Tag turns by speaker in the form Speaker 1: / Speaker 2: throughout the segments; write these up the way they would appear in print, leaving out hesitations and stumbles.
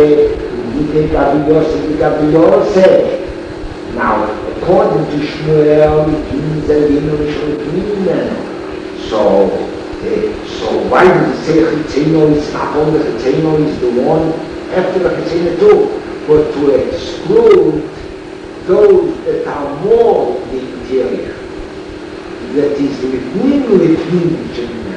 Speaker 1: Now, according to Shmuel, it means that so why did it say Chitzeno is not only Chitzeno is the one after the Chitzeno too, but to exclude those that are more the interior, that is between Chitzeno.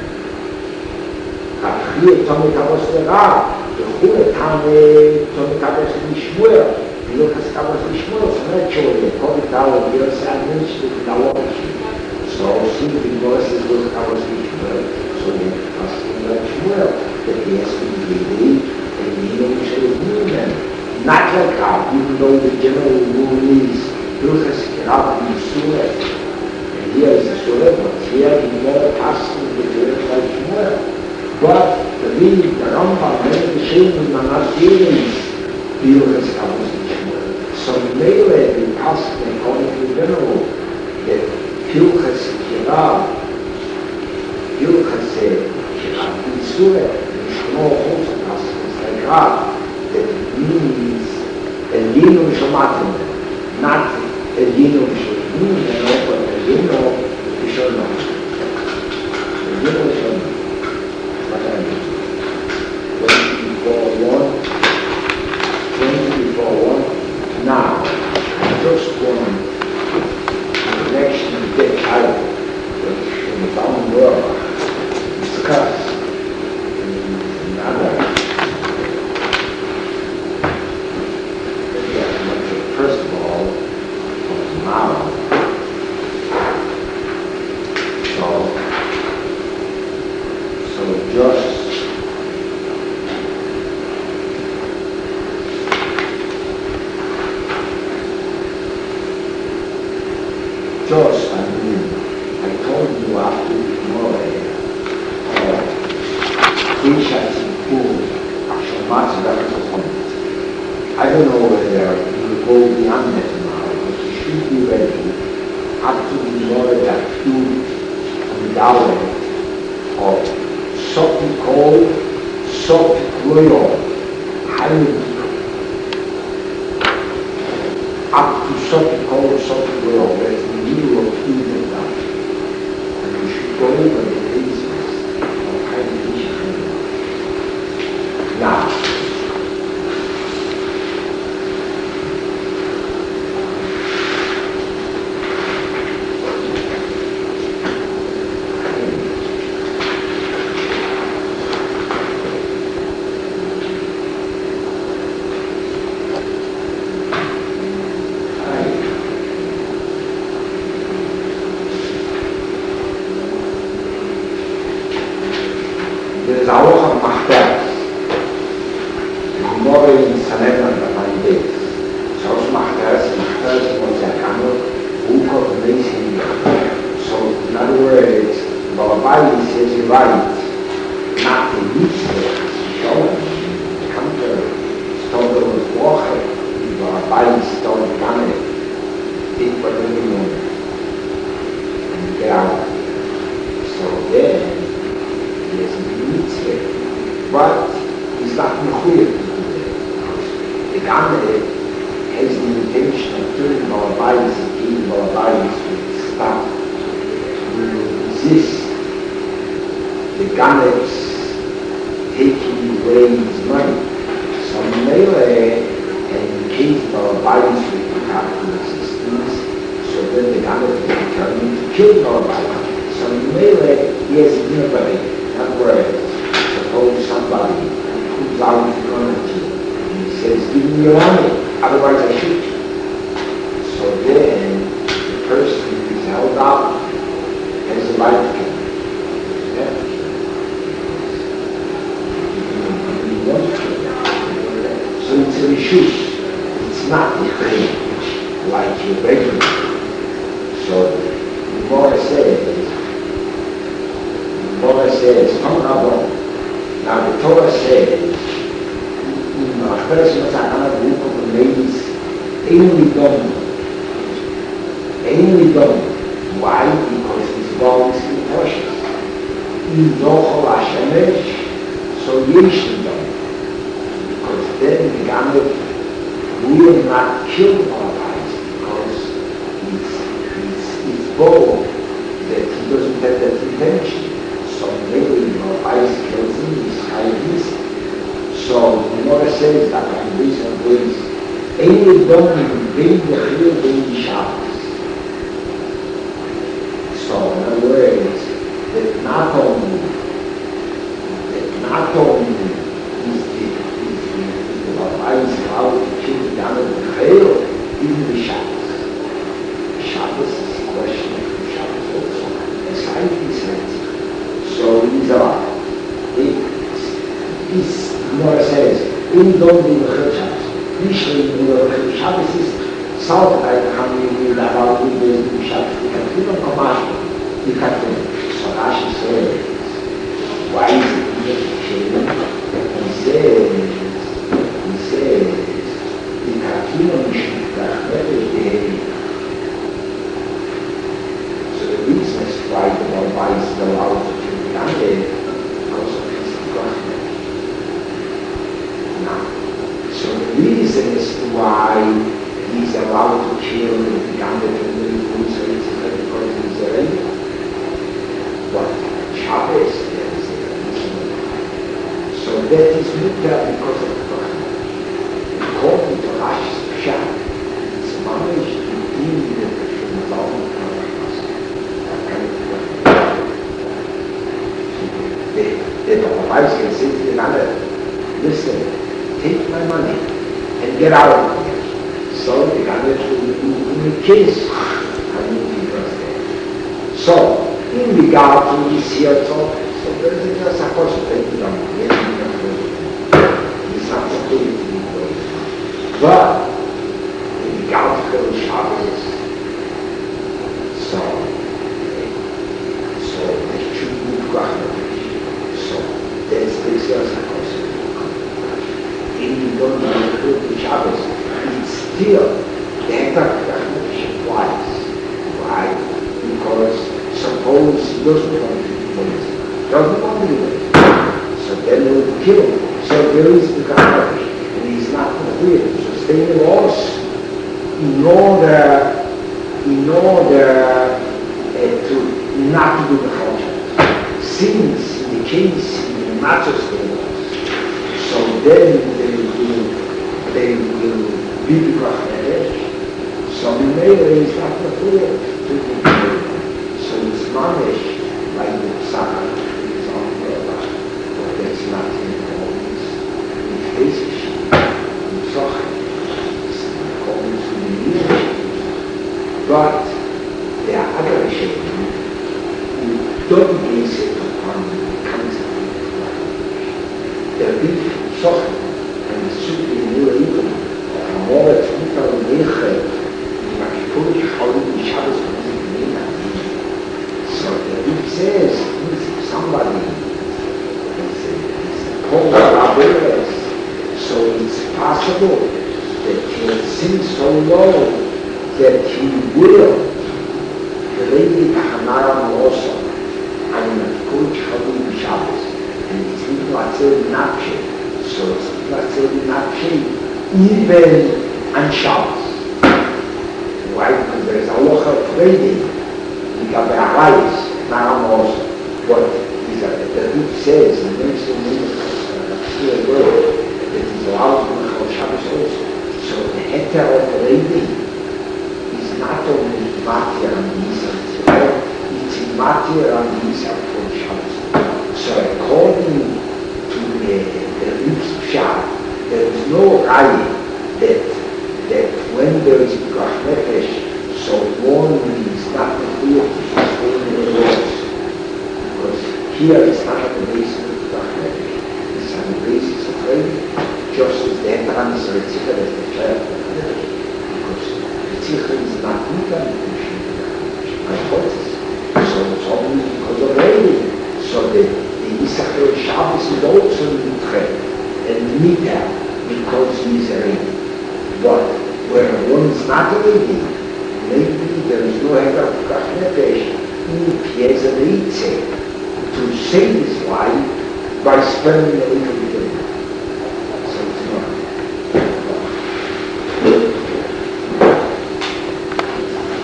Speaker 1: Here, Tommy Kavos Lera, the Chule Tommy Kavos Lishmuel, the Lucas Kavos Lishmuel, so naturally, according to our years, I mentioned it in our so, see the Gemara says those Kavos Lishmuel, so we ask him like Shmuel, that he has to be believed, and he knows Shmuel, not like that, even though the general rule is Lucas Kerab in Surah, and here is the Surah, but here he never asks him to do it like Shmuel. But the Rambam made the same with Manasir's Biluchas Kavos Lishmuel. So Mele, the Pasuk, according to the general, that Biluchas Kerab, Surah, Lishmo also Pasuk, like that means Elino Shomatim, not Elino Shomatim, and also Elino Shomatim. Elino Shomatim. 20 Now, I just want the connection to get out in the down world, discuss another. First of all, for tomorrow. So just I told you after tomorrow, I don't know whether you will go beyond that tomorrow, but you should be ready up to the tomorrow that you on the hour of Sophi Kol, Sophi Kloyo, up to Sophi Kol, Sophi Kloyo, where it's in the middle of Eden. And you should go over the basis of Haidisha. Now, so yesh them, because then will not kill our lives because it's bold that he doesn't have that intention. So maybe our lives kills him, he's high. So the Gemara says that on recent ways, Eile Dom bein Yechil bein Shabbos. So in other words, that not only is the Rabbi's allowed to kill the Yom Chayil, even the Shabbos. Shabbos is a question of Shabbos also. Aside these hands. So he's allowed. This Gemara says, in Dom bein Yechil Shabbos. Usually, Shabbos is south like how we will allow to do Shabbos. You can feel on Mamash. You can feel. So Rashi says, why is it not He says, the Katino Mishmutach every day. So the reason is why the Rabbi is allowed to kill the Gandhi because of his Gachmet. Now, so the reason is why he's allowed to kill the Gandhi from the Rikusa because he's a regular. But Shabbos is so that is mutter because of the Gachmet. According to Rashi's Pshat, it's managed to deal with the Shumazal the Rabbi can say to the Gandhi, listen, take my money and get out of here. So the Gandhi will do in the case and he does that. So, in regard to this here talk, so there is just a possibility of it's not completely equal. But in regard to the Shabbos, so it should be Gachmet. So there's this as a possibility. In regard to the Shabbos, it's still the Gachmet applies. Why? Because suppose he doesn't want to do it. Doesn't want to do it. So then he will kill him. So there is the Gachmet, and he's not going to sustain the loss in order to not do the Choshet. Since in the case he will not sustain the loss, so then they will be the Gachmet. So the Meir is not going to do it. So it's managed like the Psachah is on the other, but that's not in accordance with Hezek, in Zohar, it's in accordance with the Yiddish. But there are other Rishonim who don't base it upon the concept of language. The belief in Zohar and the Sufi in Yiddish, from all its Mutter and Nechel, in Makipur, Cholim, Shabbos, so it says if somebody is a poor rabbi, so it's possible that he'll sink so low that he will relate the Hanara also and Makipur Cholim Shabbos, and it's not Napche, so it's not Napche even on Shabbos. Why? Because there's a lot of trading. You got the eyes, now also. What is that? The book says, and makes the clear word, that is allowed to make Shabbos also. So the heter of the lady is not only matir and Nisan, it's matir and Nisan for Shabbos. So according to the Rib's Pshat, there is no raya that when there is Gachmet, so one is not the fear to sustain the laws. Because here it's not on the basis of Gachmet, it's on the basis of faith, just as the entrance or Tzikr as the child of the village. Because the Tzikr is not Nikan, so it's only because of rain. So the Yisachar Shabbos is also Nikan and Nita because he is a rain. But where one is not a rain, maybe there is no heter of Gachmet in Pieza Neitze to save his life by spending a little bit of it. So it's not.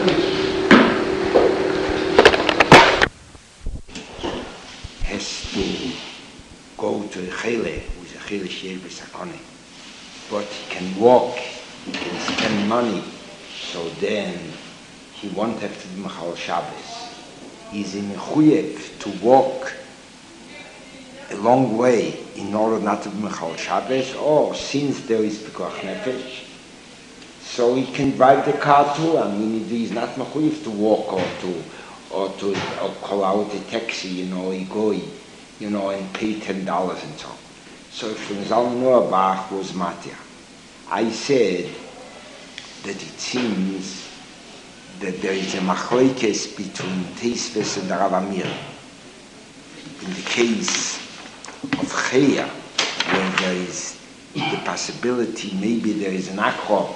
Speaker 2: has to go to the Chele, who's a Chele Sheir B'Sakone. But he can walk, he can spend money, so then he won't have to be Mechal Shabbos. He's in Mechuyev to walk a long way in order not to be Mechal Shabbos, or since there is Pekuach Nefesh, so he can drive the car too. I mean, he's not Mechuyev to walk or call out a taxi, he go, and pay $10 and so on. So from Zalman Auerbach was Matya. I said that it seems that there is a machlokes between Tosfos and Rav Amir. In the case of Chaya, where there is the possibility maybe there is an akrop,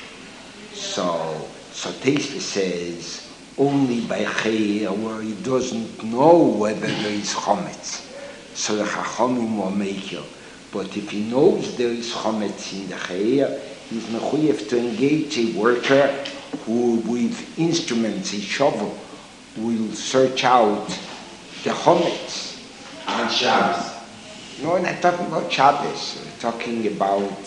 Speaker 2: so Tosfos says only by Chaya where he doesn't know whether there is chometz, so the Chachamim will make it. But if he knows there is chometz in the Chaya, he's mechuyev to engage a worker who with instruments, a shovel, will search out the chometz.
Speaker 3: On Shabbos.
Speaker 2: No, we're not talking about Shabbos. We're talking about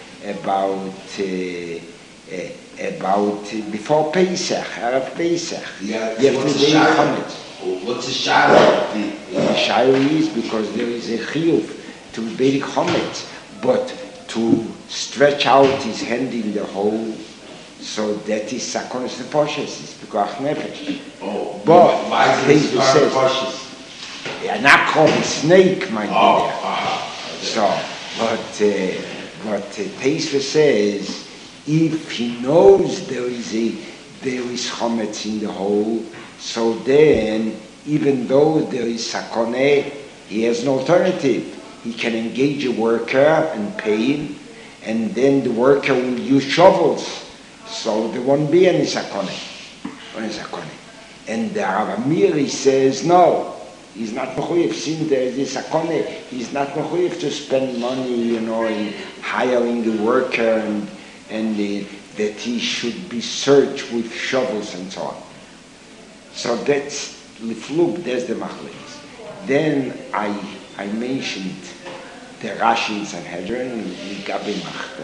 Speaker 2: before Pesach, Erev Pesach.
Speaker 3: Yeah,
Speaker 2: you have to do chometz.
Speaker 3: What's a Shabbos?
Speaker 2: The Shaila is because there is a chiyuv to be chometz, but to stretch out his hand in the hole, so that is sakonis nefoshes, it's pekuach nefesh.
Speaker 3: Oh,
Speaker 2: but
Speaker 3: why is it nefoshes?
Speaker 2: An akrov, a snake might be there.
Speaker 3: Okay.
Speaker 2: So, but Tosfos says if he knows there is chometz in the hole, so then even though there is sakoneh, he has no alternative. He can engage a worker and pay him, and then the worker will use shovels, so there won't be any sakoneh. And the Rav Amir says no. He's not mechuyev, since there is a sakoneh, he's not mechuyev to spend money, in hiring the worker and that he should be searched with shovels and so on. So that's liflub, that's the machlokes. Then I mentioned the Rashi in Sanhedrin, the Gabi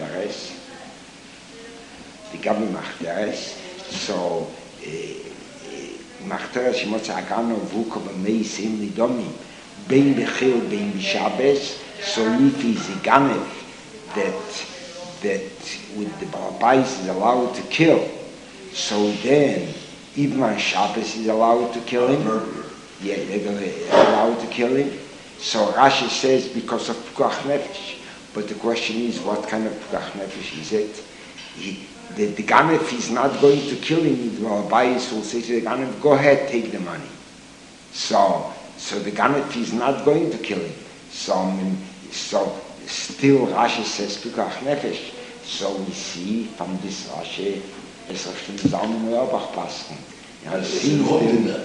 Speaker 2: Machteres. So Machteres Shemotza Agano Vuko B'mei Sim Lidomi Bein Bechil Bein B'Shabbos. So if he's a ganev that with the Balabais is allowed to kill, so then even on Shabbos is allowed to kill him. Yeah, they're allowed to kill him. So Rashi says because of Pekuach Nefesh. But the question is, what kind of Pekuach Nefesh is it? The Ganef is not going to kill him. The Balabais will say to the Ganef, go ahead, take the money. So the Ganef is not going to kill him. So still Rashi says Pekuach Nefesh. So we see from this Rashi, es auf dem Zalman Auerbach passen.
Speaker 3: It's an Undene.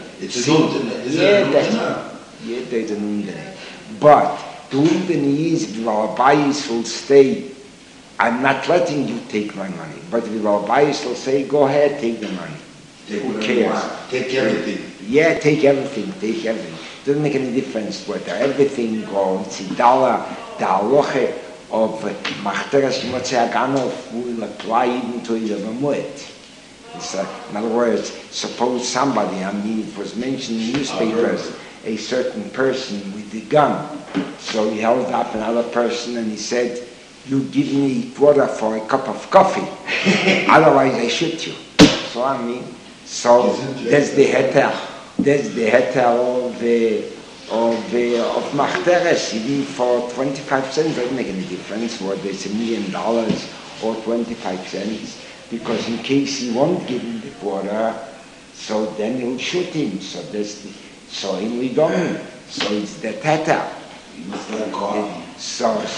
Speaker 2: Yeah, there's an Undene. But the Undene is, the Balabais will stay, I'm not letting you take my money. But the Balabais will say, go ahead, take the money. Who cares?
Speaker 3: Take everything.
Speaker 2: Yeah, take everything. Doesn't make any difference whether everything or it's $1, the halacha of Machteres Shemotza Agano will apply even to the Moed. In other words, suppose somebody, it was mentioned in newspapers, a certain person with the gun. So he held up another person and he said, you give me $1 for a cup of coffee, otherwise I shoot you. So that's the heter. That's the heter of Machteres, even for 25 cents, doesn't make any difference whether it's $1 million or 25 cents. Because in case he won't give him the $1, so then he'll shoot him. So in Lidom, so it's the tata. So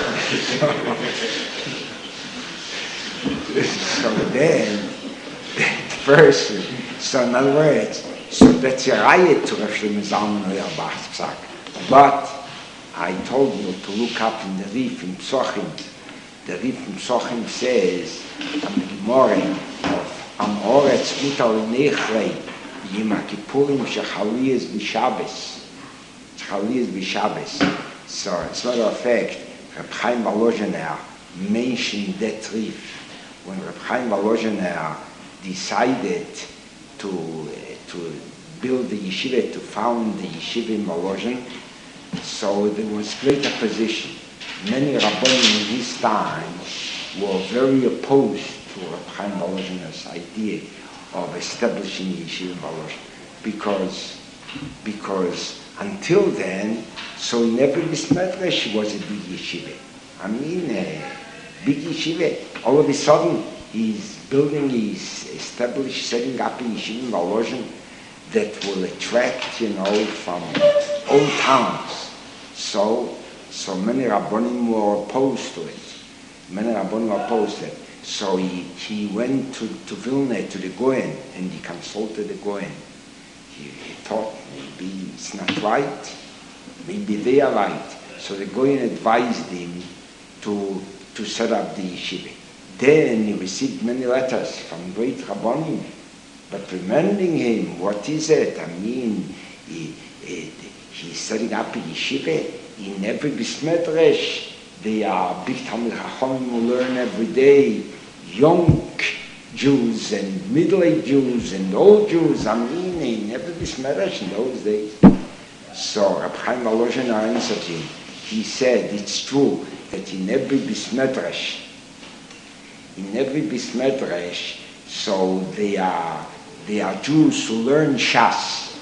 Speaker 2: then that person. So in other words, so that's a riot to Rav Shlomo Zalman Auerbach. But I told you to look up in the Rif in Psochim. The Rif in Psochim says, on the Gemara of am Oretz mutar nechrei Yom Kippurim shechaliyas b'Shabbos. Chaliyas b'Shabbos. So it's not a fact. Reb Chaim Volozhiner mentioned that riff when Reb Chaim Volozhiner decided to build the yeshiva, to found the yeshiva in Volozhin. So there was great opposition. Many Rabbanim in his time were very opposed to Reb Chaim Volozhiner's idea of establishing yeshiva in Volozhin, because until then, so in every Bismedrash was a big yeshiva. I mean, big yeshiva. All of a sudden, he's setting up a yeshiva in Volozhin that will attract, from all towns. So many Rabbonim were opposed to it. So he went to Vilna, to the Goyen, and he consulted the Goyen. He thought maybe it's not right, maybe they are right. So the Goyen advised him to set up the yeshiva. Then he received many letters from great Rabbonim, but reminding him, what is it? I mean, he's setting up a yeshiva. In every Bismedrash, they are big Talmid Chachamim who learn every day, young Jews and middle-aged Jews and old Jews. I mean, in every Bismedrash in those days. So Reb Chaim Volozhiner answered him. He said, it's true that in every Bismedrash, so they are Jews who learn Shas.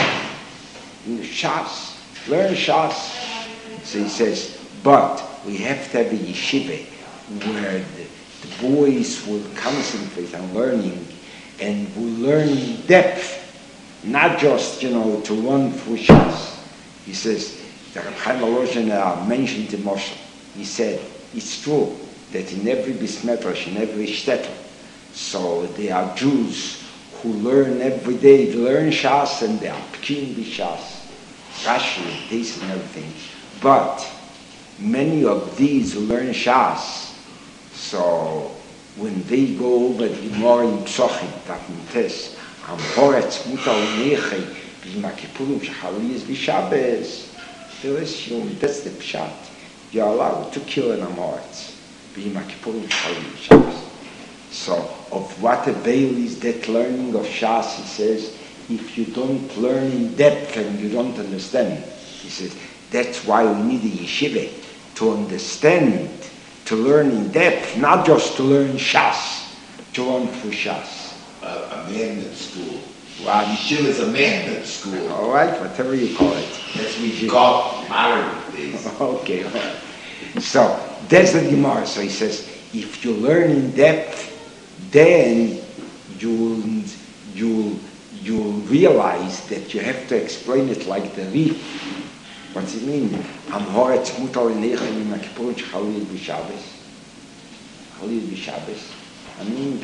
Speaker 2: Learn Shas. So he says, but we have to have a yeshiva where the boys will concentrate on learning and will learn in depth, not just, to run through Shas. He says, the Reb Chaim Volozhiner mentioned the Moshe. He said, it's true that in every Bismedrash, in every shtetl, so there are Jews who learn every day, they learn Shas and they are Pkin b'Shas, Rashi, this and everything. But many of these who learn Shas, so when they go over the Gemara in Psochim, that Mutes, Am Horetz mutar nechrei Yom Kippurim shechaliyas b'Shabbos, they assume that's the pshat. You're allowed to kill an Am Horetz Yom Kippurim shechaliyas b'Shabbos. So, of what avail is that learning of Shas? He says, if you don't learn in depth and you don't understand, he says, that's why we need a yeshiva, to understand, to learn in depth, not just to learn Shas, to run through Shas.
Speaker 3: A magnet school.
Speaker 2: What?
Speaker 3: Yeshiva is a magnet school.
Speaker 2: All right, whatever you call it.
Speaker 3: That's what you got modern days.
Speaker 2: Okay, all right. So, that's the Gemara. So he says, if you learn in depth, then you'll realize that you have to explain it like the Rif. What's it mean? Am Horetz mutar nechrei Yom Kippurim shechaliyas b'Shabbos. Chaliyas b'Shabbos. I mean,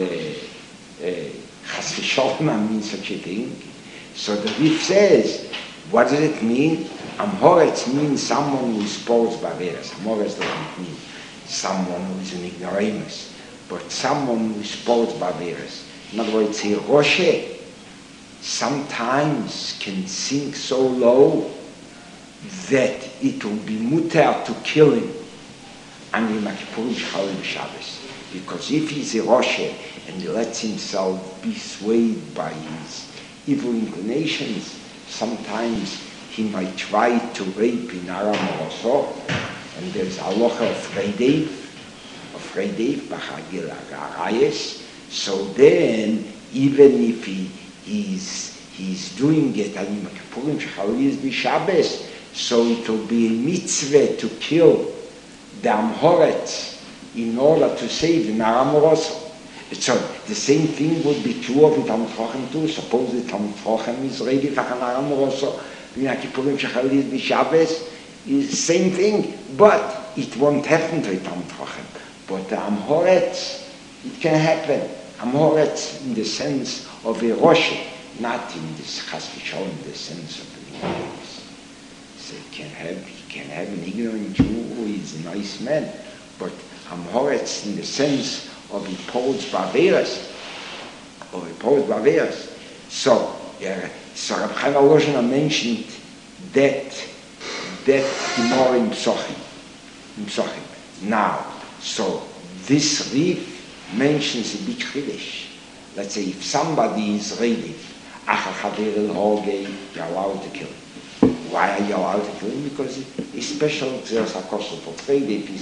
Speaker 2: Chas v'Sholem means such a thing. So the Rif says, what does it mean? Am Horetz means someone who is posed by Averas. Am Horetz doesn't mean someone who is an ignoramus, but someone who is posed by Averas. In other words, a Roshe sometimes can sink so low that it will be mutar to kill him and Yom Kippurim shechaliyas b'Shabbos. Because if he's a Roshe and he lets himself be swayed by his evil inclinations, sometimes he might try to rape in Aram Rosso, and there's halacha of Reidev, B'Chagil Arayes. So then, even if he's doing it on Yom Kippurim shechaliyas b'Shabbos, so it will be a mitzvah to kill the Am Horetz in order to save the Aram Rosso. So the same thing would be true of the Talmid Chacham too. Suppose the Talmid Chacham is ready for an Aram Rosso, Yom Kippurim shechaliyas b'Shabbos, is the same thing, but it won't happen to the Talmid Chacham. But the Am Horetz, it can happen. Am Horetz in the sense of a Rosh, not in this Chas v'Sholem, in the sense of an ignorance. So he can have an ignorant Jew who is a nice man, but Am Horetz in the sense of imposed barbarous, or opposed Baveras. So Reb Chaim Volozhin mentioned that Gemara in Psochim. Now, so this Rif mentions a big Chiddush. Let's say if somebody is ready, you're allowed to kill him. Why are you allowed to kill him? Because it's special Xeros HaKosov for 3 days,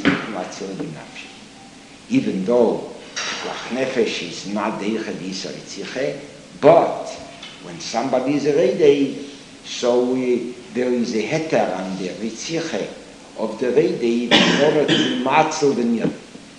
Speaker 2: even though Pikuach Nefesh is not Deicha D'Isar Ritziche, but when somebody is ready, so there is a heter on the Ritziche of the ready in order to be matzel the nir.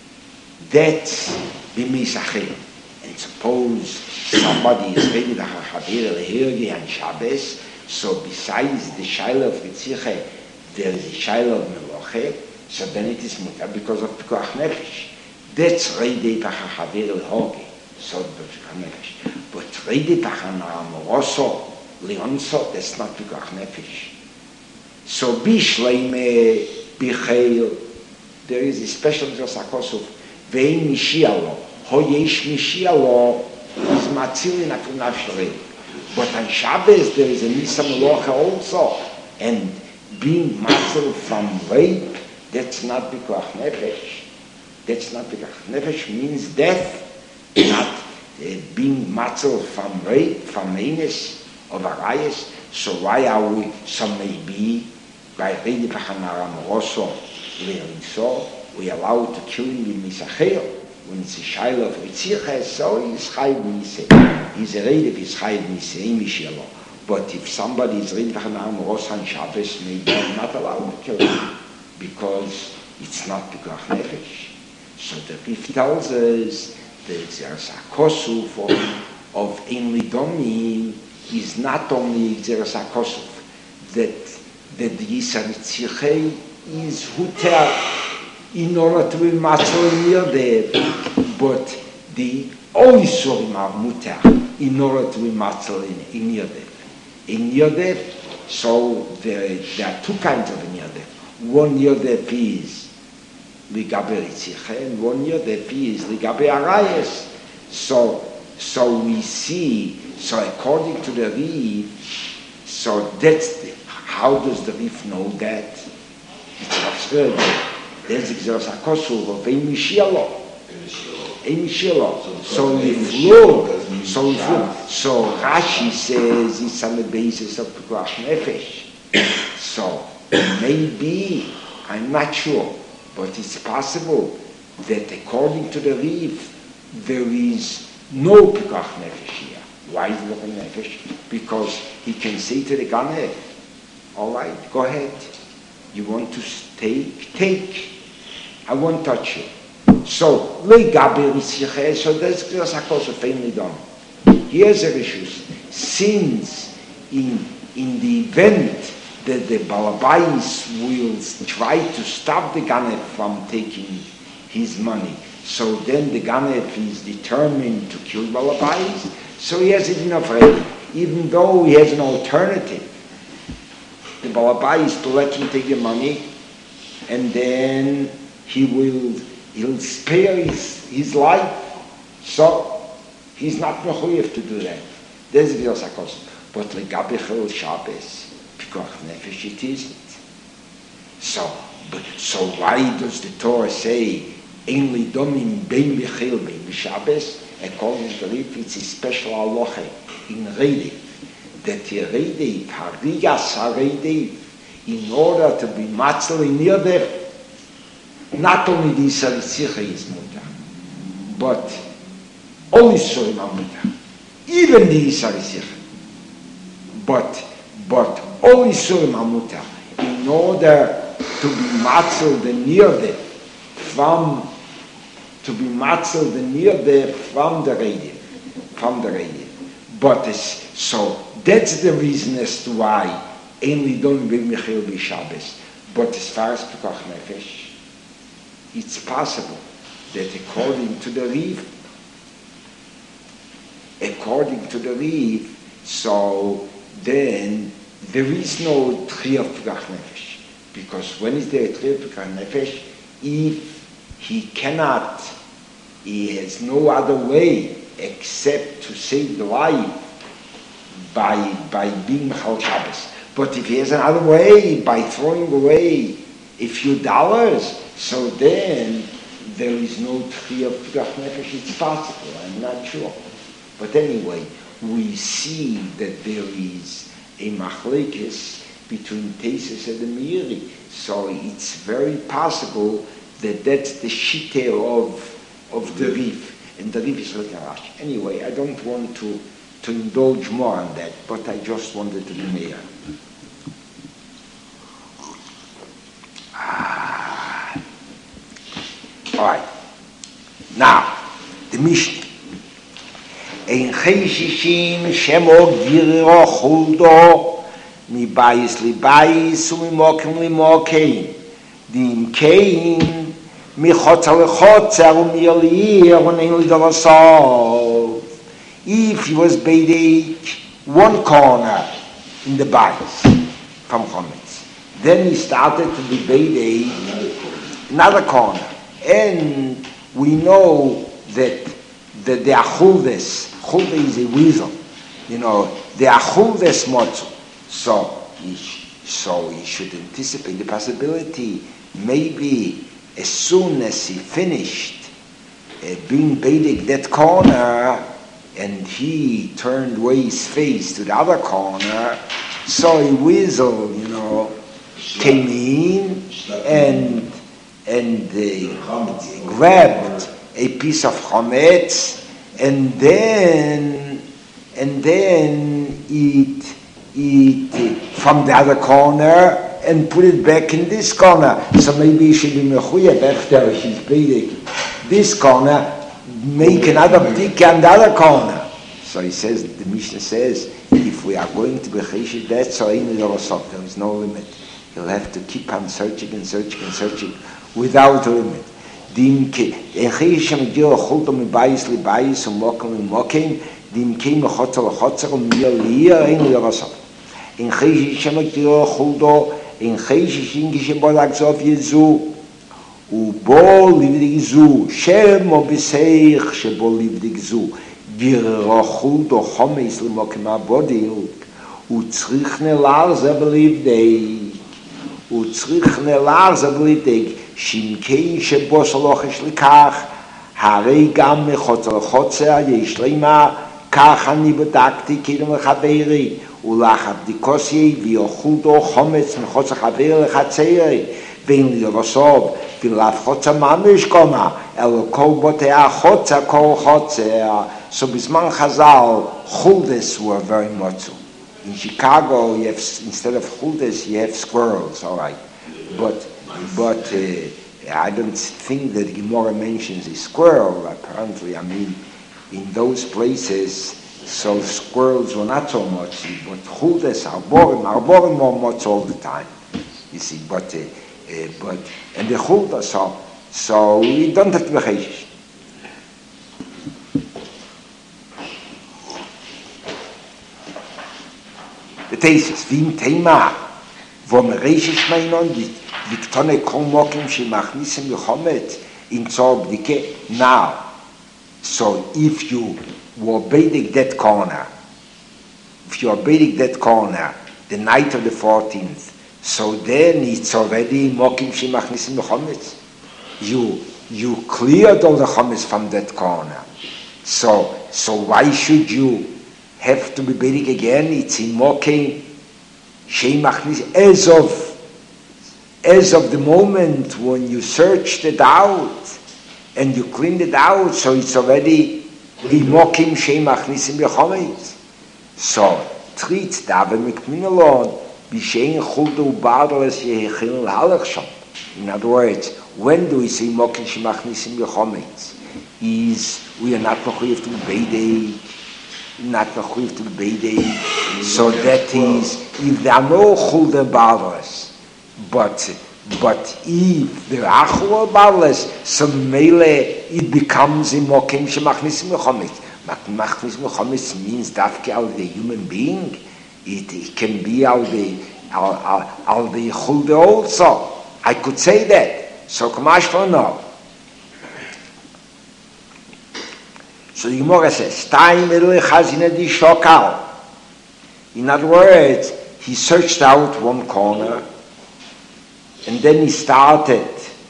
Speaker 2: That's b'misacheh. And suppose somebody is ready to have Lehergi and Shabbos, so besides the Shaila of Ritziche, there is a Shaila of Meloche, so then it is mutar because of Pikuach Nefesh. That's ready to have Lehergi, so Pikuach Nefesh. But ready to have Amoroso, Leonso, that's not Pikuach Nefesh. So Bishleime Bicheil, there is a special Josakosov, Vein Mishialo, Hoyesh Mishialo, is Matzilin Akunav Shrei. But on Shabbos there is a Misa Melocha also, and being Matzil from rape, that's not Pikuach Nefesh. That's not Pikuach Nefesh means death, not being Matzil from rape, from Menes, of Arayas. So why are we, some may be, by Redi Pachanara Moroso, we are allowed to kill him in Misachel, when it's a Shaila of Ritziche, so he's Chayiv Miseh. He's a Redi, he's Chayiv Miseh, Mishielo. But if somebody is Redi Pachanara Moroso on Shabbos, maybe I'm not allowed to kill him, because it's not Pikuach Nefesh. So the Rif tells us that there's a Kosuf of Ein Lidomim, is not only Xeros HaKosov, that the Yisar Ritziche is Huter in order to be Matzal near there, but the Oisurim are Muter in order to be Matzal in Yodef. In Yodef, so there are two kinds of Yodef. One Yodef is Ligabe Ritziche, and one Yodef is Ligabe Arayas. So we see, so according to the Rif, so that's how does the Rif know that? It's absurd. There's Xeros HaKosov of Ein Mishielo. Ein Mishielo. So Rashi says it's on the basis of Pikuach Nefesh. So maybe, I'm not sure, but it's possible that according to the Rif, there is no Pikuach Nefesh here. Why is it Pikuach Nefesh? Because he can say to the Ganeh, all right, go ahead. You want to take. I won't touch you. So, so that's Xeros HaKosov Ein Lidom. Here's a issue. Since in the event that the Balabais will try to stop the Ganef from taking his money, so then the Ganef is determined to kill Balabais, so he has it enough ready, even though he has an alternative. The Balabais to let him take the money, and then he'll spare his life, so he's not mechuyev to do that. There's the Xeros HaKosov. But legabe Chil Shabbos, Pikuach Nefesh it isn't. So why does the Torah say Ein Lidomim Bein B'Chil Bein B'Shabbos? According to Rif, it's a special halacha in Redif, that the Redif, Harigas HaRedif, in order to be matzal in Yodef, not only the Yisar Ritziche is mutar, but all Yisurim are mutar, even the Yisar Ritziche. But all Yisurim are mutar, in order to be matzal the Yodef from the Redif. But so that's the reason as to why Ein Lidon B'Michil B'Shabbos. But as far as Pikuach Nefesh, it's possible that according to the Rif, so then there is no Tchiyah of Pikuach Nefesh. Because when is there a Tchiyah of Pikuach Nefesh? If he has no other way except to save the life by being Chal Shabbos. But if he has another way, by throwing away a few dollars, so then there is no Tchiyah of Pikuach Nefesh. It's possible, I'm not sure. But anyway, we see that there is a machlekes between Tesis and the Meiri. So it's very possible that that's the shite of the Rif. And the Rif is like a Rashi. Anyway, I don't want to indulge more on that, but I just wanted to be near. All right. Now, the Mishnah. Ein Cheshishim Shemo Giro Chuldo Mi Bayis Li Bayis Umi Mokim Li Mokim Dim Kein Mi Chotzer Li Chotzer Umi Yaliyah Unein Li Davasov. If he was Beidek one corner in the Bayis from Chometz, then he started to be Beidek another corner. And we know that the Achuldes, Chulde is a weasel, the Achuldes Motzu. So he should anticipate the possibility, maybe as soon as he finished being Beidek that corner, and he turned away his face to the other corner, so a weasel, came in and grabbed a piece of chometz and then eat from the other corner and put it back in this corner. So maybe he should be mechuyev after he's beidik this corner, make another bdika on the other corner. So he says, the Mishnah says, if we are going to be chesed that, so there is no limit. He'll have to keep on searching and searching and searching without limit. Dim ke echishem giro chulto mi bayis li bayis umokim mechotzer miyalia ein lirasov. In echishem giro chulto in echishem gishebolak zov yezu ubo livdig zu shemo beseich shebo livdig zu giro chulto chomeis limokim abodil utzrichne larze belivdei utzrichne larze belivdei Shimkein shebo shalochish likach, harei gam mechotzer chotzer yeshlema, kach ani bedakti kidem lechaveri, ulach abdikosye v'yochuldo chometz mechotzer chaveri lechatzeri, vein lirosov, v'lav chotzer mamish koma, elo kol botea chotzer kol chotzer. So bisman Chazal, chuldes were very motzu. In Chicago, you have, instead of chuldes, you have squirrels, all right. But I don't think that Gemara mentions a squirrel. Apparently, in those places, so squirrels were not so much. But chuldes, arborim were much all the time. You see, but and the chulda, so we don't have to be cheshish. The thesis, vim tema, wo me reishish meinon, Viktone Komokim Shemachnisim Yochomet in Tzobdike. Now, so if you were Beidik that corner, the night of the 14th, so then it's already Mokim Shemachnisim Yochomet. You cleared all the Chometz from that corner. So why should you have to be Beidik again? It's in Mokim Shemachnisim as of the moment when you searched it out and you cleaned it out, so it's already imokim sheimachnisim bechometz. So treat dave mikminalon b'shein chuldo u'bardoles yehechil halachsham. In other words, when do we say imokim sheimachnisim bechometz? Is we are not mechuyev to be beidei, so that is if there are no chuldo u'bardoles. But if there are chul barles, so mele it becomes a mokim shemachnisim mechometz. Machnisim mechometz means dafke al the human being. It can be al the chulde also. I could say that. So kamash for no. So the Gemara says, "Time chazina di shokal." In other words, he searched out one corner, and then he started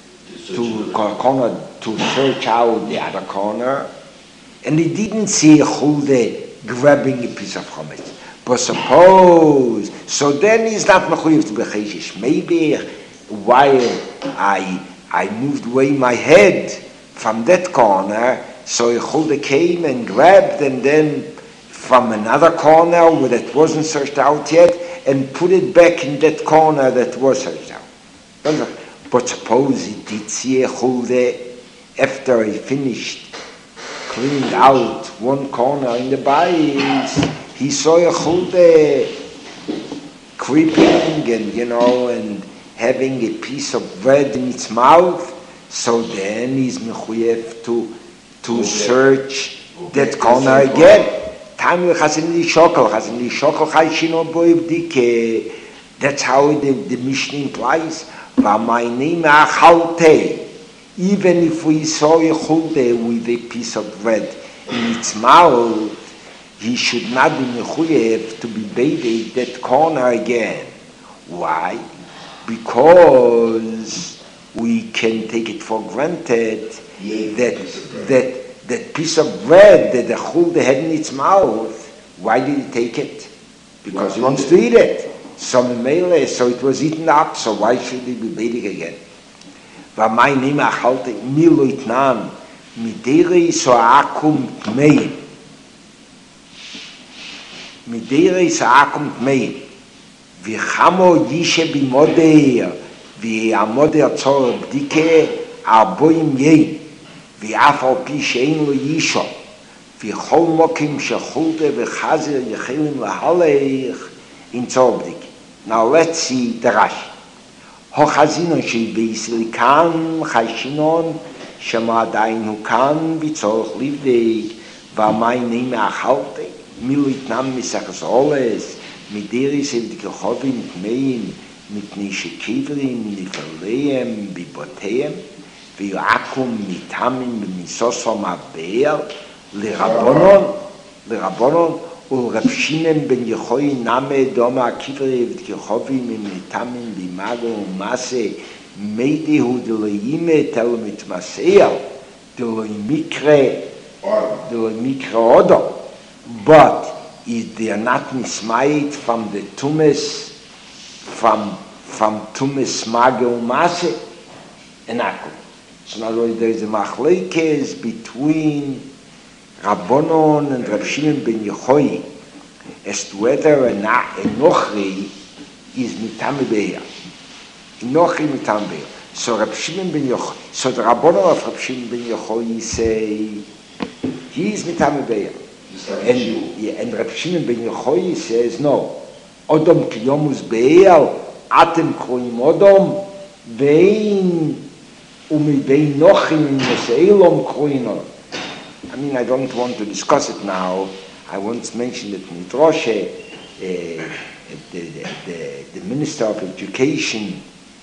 Speaker 2: to search out the other corner, and he didn't see a chulde grabbing a piece of chametz. But suppose, so then he's not mechuyev to be cheshish. Maybe while I moved away my head from that corner, so a chulde came and grabbed, and then from another corner where that wasn't searched out yet, and put it back in that corner that was searched out. But suppose he did see a chulde after he finished cleaning out one corner in the bayis, he saw a chulde creeping and having a piece of bread in its mouth, so then he's mechuyev to search that corner again. That's how the Mishnah implies. Even if we saw a chulde with a piece of bread in its mouth, he should not be mechuyev to be bathed that corner again. Why? Because we can take it for granted that piece of bread that the chulde had in its mouth, why did he take it? Because he wants to eat it. So it was eaten up, so why should he be bathing again? My name achalte miloitnan midere soakum tmei. Midere soakum tmei. Vichamo yishe bimoder viamoder tzor bdike arboim yei. ואף על פי שאין לו ישו, וכל מוקים שחולדה וחזר יכולים להלך in Zobdik. Now let's see the Rashi. Hochazinon shebeisli kan chayshinon shema adayin hu kan vitzorch livdei v'amay neime achalte militnam misachas oles mideris evdikechovim tmeim mitnei shekivrim nifaleim biboteim v'yoakum mitamim b'misosom abeir lirabonon ורב שמעון בן יחוי נמי דומה הכיברי ודכחובים ממתמים בימגו ומסה מידי הוא דלוימה תלו מתמסער דלוי מקרה אודו but is they are not mismayed from the tumis from tumis mage umase and akum. So in other words, there is a machlekes between Rabbonon and Rab Shimon ben Yochai as to whether a nochri is mitame beya. Nochri mitame beya. So Rab Shimon ben Yochai, so the Rabbonon of Rab Shimon ben Yochai say he is mitame beya. And Rab Shimon ben Yochai says no. Odom kiyomus beya, atem kroim odom, vein umibein nochim meseilom kroim. I mean, I don't want to discuss it now. I once mentioned it in Droshe. The Minister of Education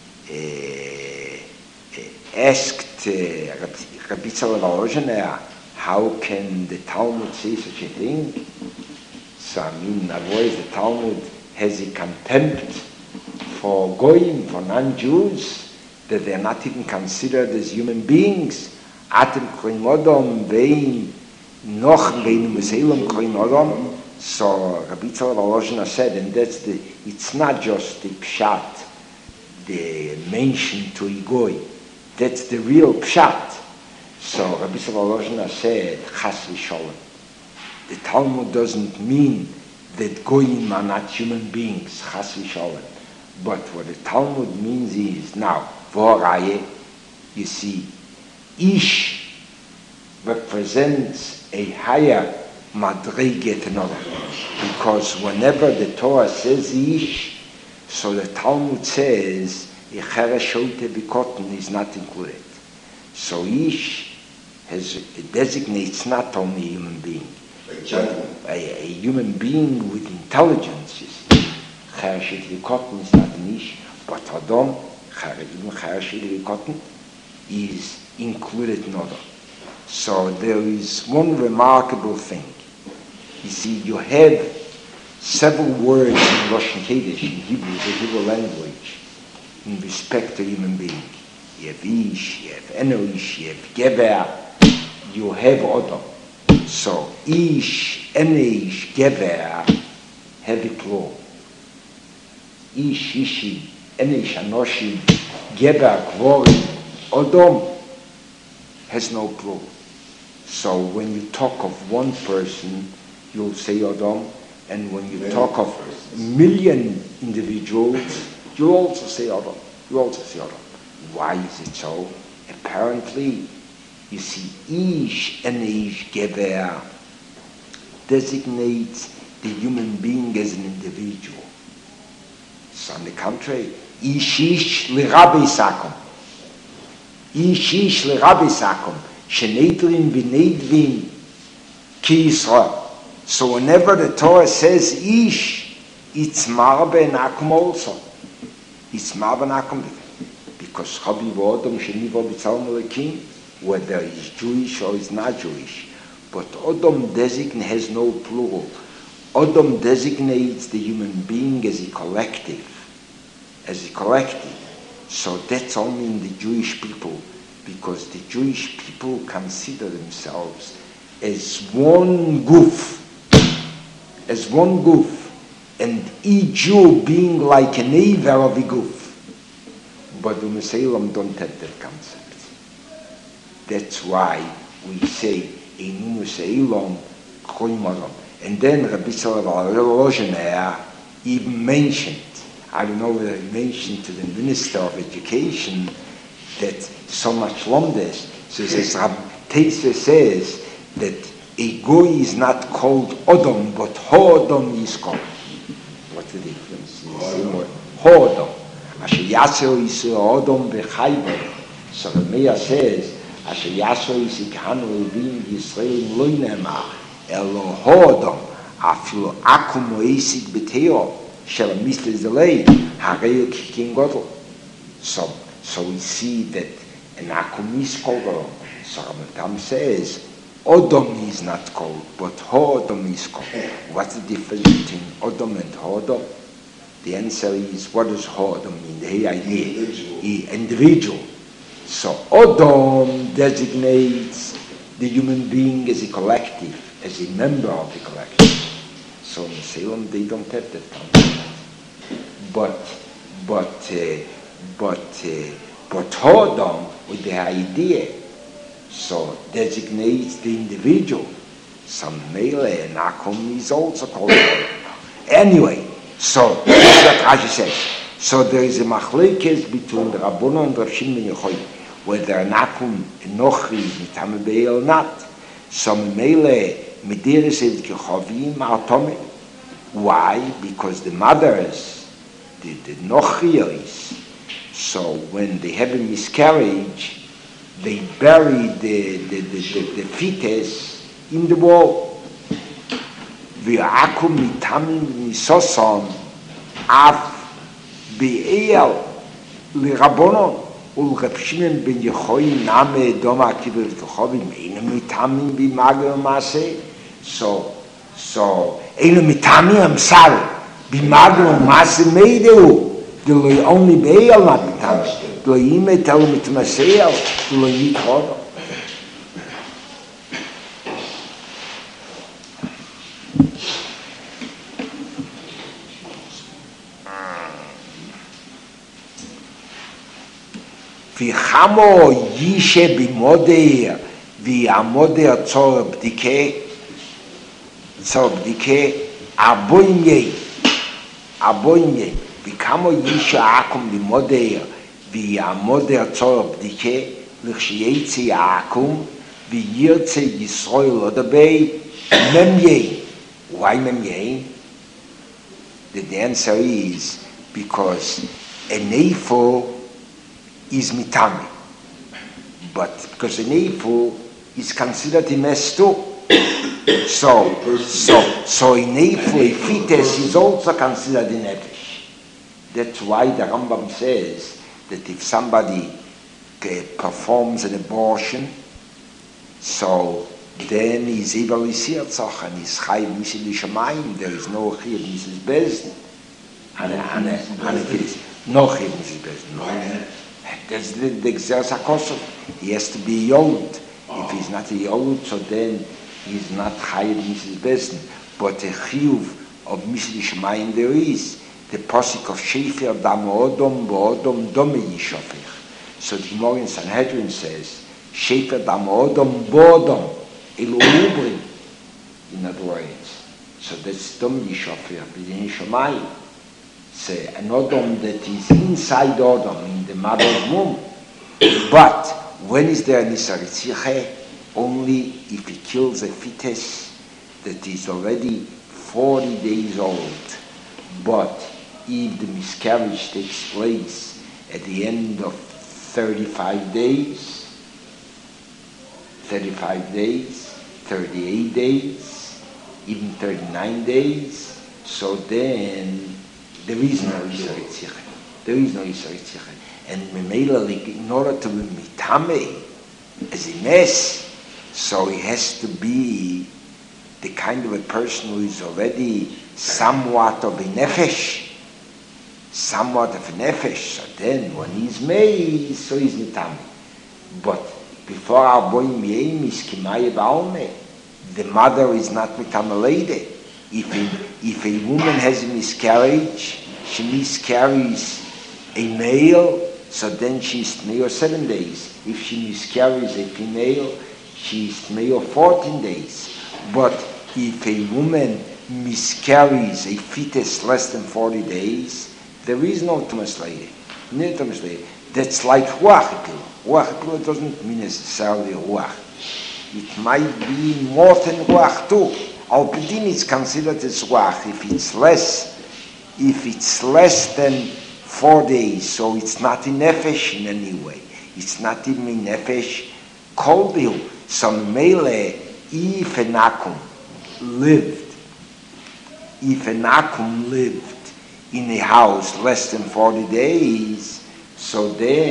Speaker 2: asked Rabbi Tzalel Orozhener, how can the Talmud say such a thing? So, I mean, otherwise the Talmud has a contempt for Goyim, for non-Jews, that they're not even considered as human beings. Atem kroim odom vein noch vein meseilom kroim odom. So Rabbi Tzalel Orozhener said, and it's not just the pshat, the mention to Igoy, that's the real pshat. So Rabbi Tzalel Orozhener said, chas v'sholem. The Talmud doesn't mean that Goyim are not human beings, chas v'sholem. But what the Talmud means is, now, v'horaye, you see, Ish represents a higher madrege than another. Because whenever the Torah says Ish, so the Talmud says, Ichere shote bikoten is not included. So Ish it designates not only a human being, a human being with intelligence. Ichere shote bikoten is not an Ish, but Adam, Ichere shote bikoten is included in order. So there is one remarkable thing. You see, you have several words in Russian Kaddish, in Hebrew, the Hebrew language, in respect to human being. You have ish, you have enoish, you have geber, you have odom. So ish, enoish, geber have a plural. Ish, ishi, enoish, anoshi, geber, kvori, odom has no plural. So when you talk of one person, you'll say odom, and when you talk of a million individuals, you also say odom. You also say odom. Why is it so? Apparently, you see, ish and ish geber designates the human being as an individual. So on the contrary, ish ish l'rabbi sakom. Ish ish l'rabbi sakom. Shenedrin v'nedvin ki Yisrael. So whenever the Torah says ish, it's marbe and akum also. It's marbe and akum because chaviv odom shenivo b'tzalem Elokim, whether he's Jewish or he's not Jewish. But odom has no plural. Odom designates the human being as a collective. So that's only in the Jewish people, because the Jewish people consider themselves as one goof, and each Jew being like an Eiver of a goof. But the Muslim don't have that concept. That's why we say Einu Muslim Cholim. And then Rabbi Soloveitch even mentioned, I don't know whether he mentioned to the Minister of Education, that so much lumdes. So it says, Teitze says that a goy is not called Odom, but Hodom is called. What's the difference? Hodom. Asher Yasser is Odom b'chaybo. So the Meir says, Asher Yasser is Ikhanu Elvim Yisrael Loinema Elo Hodom Afilu Akum Oisik B'teo Shel Misli Zelei Harei Kikin Godel. So we see that an Akum is called Odom. So Rambam says Odom is not called, but Hodom is called. What's the difference between Odom and Hodom? The answer is, what does Hodom mean? The idea, individual. So Odom designates the human being as a collective, as a member of the collective. So in Salem they don't have that concept. But Hodom with the idea, so designates the individual. Some Mele and Akum is also called Hodom. Anyway, so that's what Rashi says. So there is a machlekes between the Rabbanon and Rav Shimon ben Yochai, whether an Akum Nochri is mitame be'el or not. So Mele Mediris et Kechavim Artomim. Why? Because the mothers, the Nochrios, so when they have a miscarriage, they bury the fetus in the wall. V'akum mitamim nisosom af be'el l'Rabbanon ul Rav Shimon ben Yochai name doma kibbutz kechavim einu mitamim b'mager maseh. So einu mitamim amsal b'mager maseh meideu. Deloi only be'el not mitamim. Deloi ime telu mitmasel. Deloi mit hodom. V'chamo yishe b'moder v'amoder tzor b'dike aboim yei v'chamo yishe akum b'moder v'amoder tzor b'dike l'chshiyetzi akum v'yirtze Yisroel odabei mem yei. Why mem yei? The answer is because a neifo is mitami, but because an eiful is considered a mess too. So in eiful, a fetus is also considered a nefesh. That's why the Rambam says that if somebody performs an abortion, So then he's able to see it, and he's Chayiv Misi L'Shamayim. There is no Chayiv Misi Bezdin. And it is no Chayiv Misi Bezdin. No. That's the Gzeras HaKosov. He has to be Yod. If he's not a Yod, so then he's not Chayiv Misi Bezdin. But a Chiyuv of Misi L'Shamayim there is. The Posik of Shefer Dam Odom Bo'odom Dome Yishofech. So the Gemara in Sanhedrin says, Shefer Dam Odom Bo'odom Elu Ubrim. In other words, so that's Dome Yishofech, B'din Shamayim. Say an Odom that is inside Odom, in the mother's womb. But when is there Nisar Tzirche? Only if he kills a fetus that is already 40 days old. But if the miscarriage takes place at the end of 35 days, 38 days, even 39 days, so then there is no Yisar Tzirche. There is no Yisar Tzirche. And Memela, in order to be mitame as a mess, so he has to be the kind of a person who is already somewhat of a nefesh. So then when he's made, so he's mitame. But before our boy Miyim is Kimaye Baume, the mother is not mitame lady. If a woman has a miscarriage, she miscarries a male, so then she's tmei 7 days. If she miscarries a female, she's tmei 14 days. But if a woman miscarries a fetus less than 40 days, there is no tumas lady. No tumas lady. That's like ruach epila. Ruach epila doesn't mean necessarily ruach. It might be more than ruach too. Al Pedin is considered as ruach if it's less than 4 days, so it's not in nefesh in any way. It's not even in nefesh. Kolbihu, some mele, if an akum lived in a house less than 40 days, so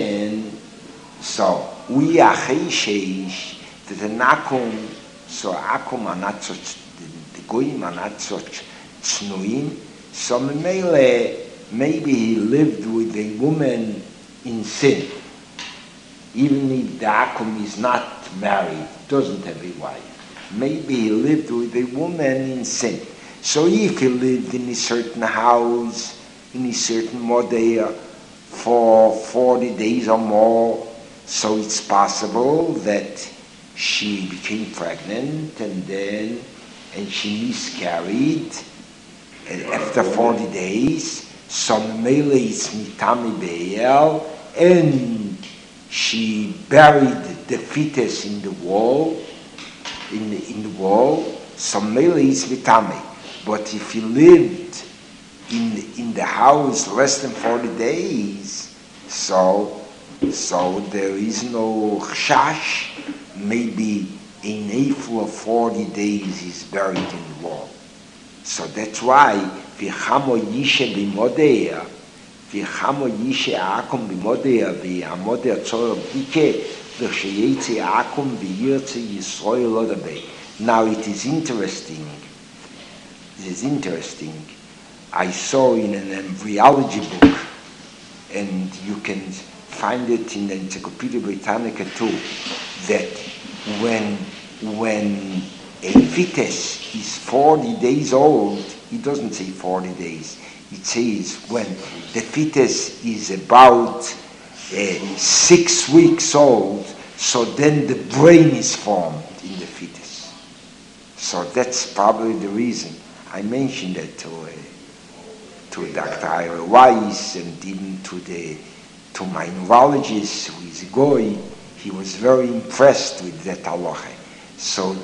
Speaker 2: we are cheshish that an akum, so akum are not such, the goyim are not such tznuim, so maybe he lived with a woman in sin. Even if the akum is not married, doesn't have a wife, maybe he lived with a woman in sin. So if he lived in a certain house, in a certain modea, for 40 days or more, so it's possible that she became pregnant and she miscarried after 40 days, so mele is mitame be'el, and she buried the fetus in the wall, so mele is mitame. But if he lived in the house less than 40 days, so there is no chashash. Maybe a neighbor of 40 days is buried in the wall. So that's why v'chamo yishe b'modea, v'chamo yishe akum b'modea, v'amodea tzor b'dike, v'sheyetze akum v'yirtze Yisroel odabei. Now it is interesting. I saw in an embryology book, and you can find it in the Encyclopedia Britannica too, that when a fetus is 40 days old, it doesn't say 40 days, it says when the fetus is about 6 weeks old, so then the brain is formed in the fetus. So that's probably the reason. I mentioned that to Dr. Ira Weiss and even to my neurologist who is a goy. He was very impressed with that halacha. So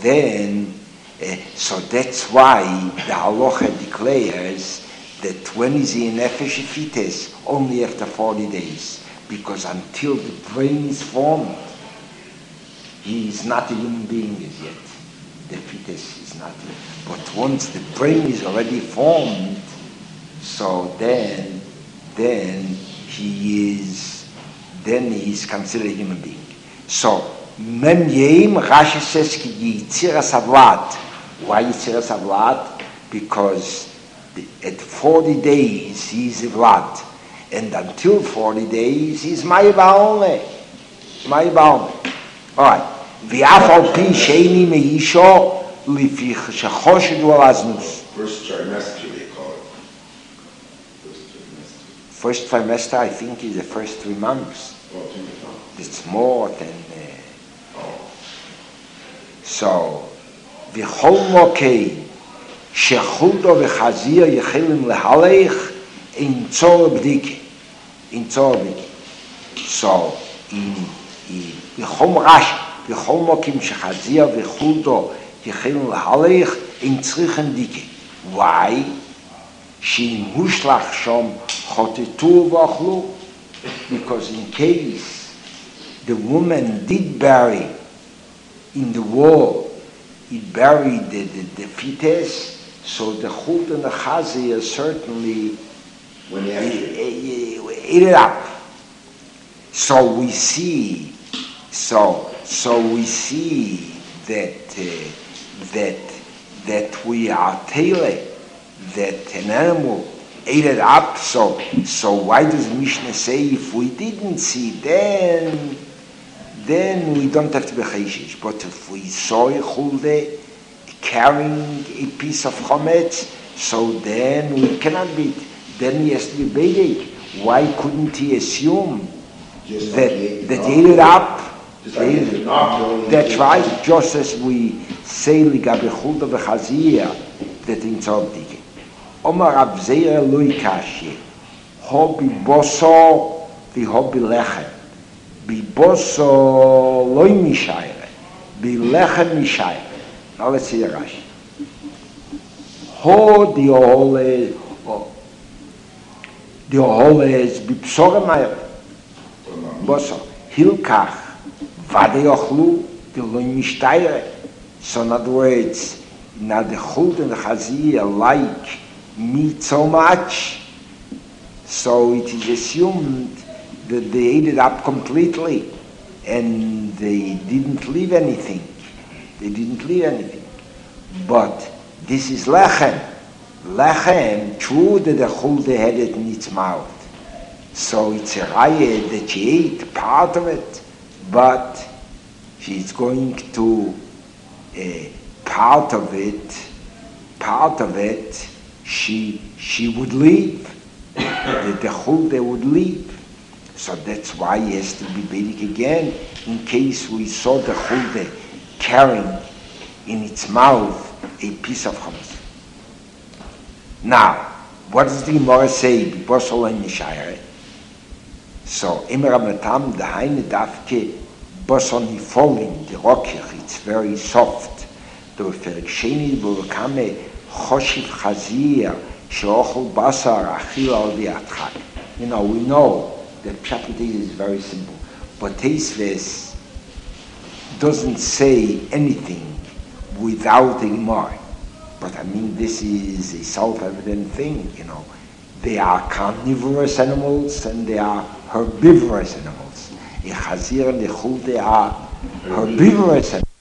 Speaker 2: that's why the halacha declares that when is he a nefesh fetus? Only after 40 days. Because until the brain is formed, he is not a human being as yet. The fetus is not. But once the brain is already formed, so then he is considered a human being. So Mem Yeim Rashi says Yitziras Avlad. Why Yitziras Avlad? Because at 40 days he's Avlad. And until 40 days he's Ma'ibah only. Ma'ibah only. Alright. V'af al pi sheini meisho lifi shechoshedu al aznus.
Speaker 3: First trimester, they call it. First trimester.
Speaker 2: First trimester, I think, is the first 3 months.
Speaker 3: Oh, 3 months.
Speaker 2: It's more than... So, v'chol mokei shechuldo v'chazir yechilim lehalech in tzor b'dike. In tzor b'dike. So, in v'chol rashi, v'chol mokim shechazir v'chuldo yechilim lehalech in tzrichen dike. Why? She'im hushlach shom chotetu v'achlu. Because in case the woman did bury in the wall, it buried the fetus, so the chut and the chazir certainly ate it up. So we see, we see that we are tele, that an animal ate it up. So why does Mishnah say if we didn't see, then we don't have to be chayshish. But if we saw a chulde carrying a piece of chometz, so then we cannot be. Then he has to be bedek. Why couldn't he assume that he ate it up? That's right. Just as we say ligabe chulde v'chazir that in tzobdike. Omar Abzeir lui kashi, hobi boso v'hobi lechem. Biboso loy mishayre, bilechem mishayre. Now let's see the Rashi. Ho the ohole is bipsore mayre. Boso hilkach vade yochlu the loy mishtayre. So in other words, now the chult and the chazir like meat so much, so it is assumed that they ate it up completely and they didn't leave anything. But this is lechem. Lechem, true that the chulde had it in its mouth. So it's a raya that she ate part of it, but she's going to part of it she would leave. The chulde would leave. So that's why he has to be bedic again, in case we saw the chulde carrying in its mouth a piece of chametz. Now, what does the Gemara say? Bibosol and Nishayre. So, Imer Amatam, the Heine Davke, Boson Nifolin, the Rokich, it's very soft. The Ferek Sheni, Bulukame, Choshiv Chazir, Sheochel Basar, Achil al Diatchak. We know that Pshat is very simple. But Teisves doesn't say anything without a Gemara. But I mean, this is a self-evident thing, They are carnivorous animals and they are herbivorous animals. A chazir and a chulde are herbivorous animals.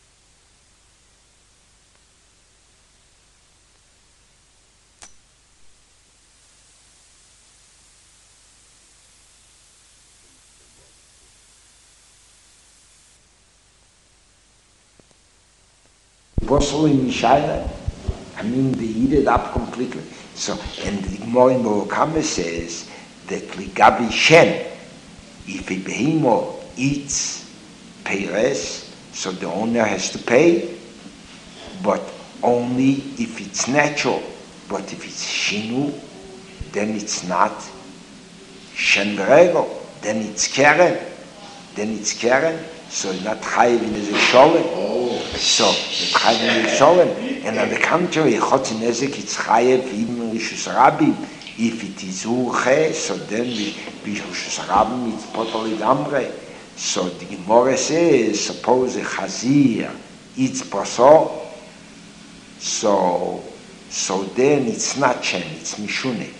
Speaker 2: I mean, they eat it up completely. So, and the Gemara in Borokame says that ligabi shen, if a behemoth eats peres, so the owner has to pay, but only if it's natural. But if it's shinu, then it's not shen berego, then it's keren. So it's not chayiv in the sholem. So it's chayiv in the sholem. And on the contrary, chotzi nezek it's chayiv even in rishus rabim. If it is uche, so then rishus rabim it's potoli damre. So the Gemara says, suppose a chazir eats basar, so then it's not shen, it's mishune,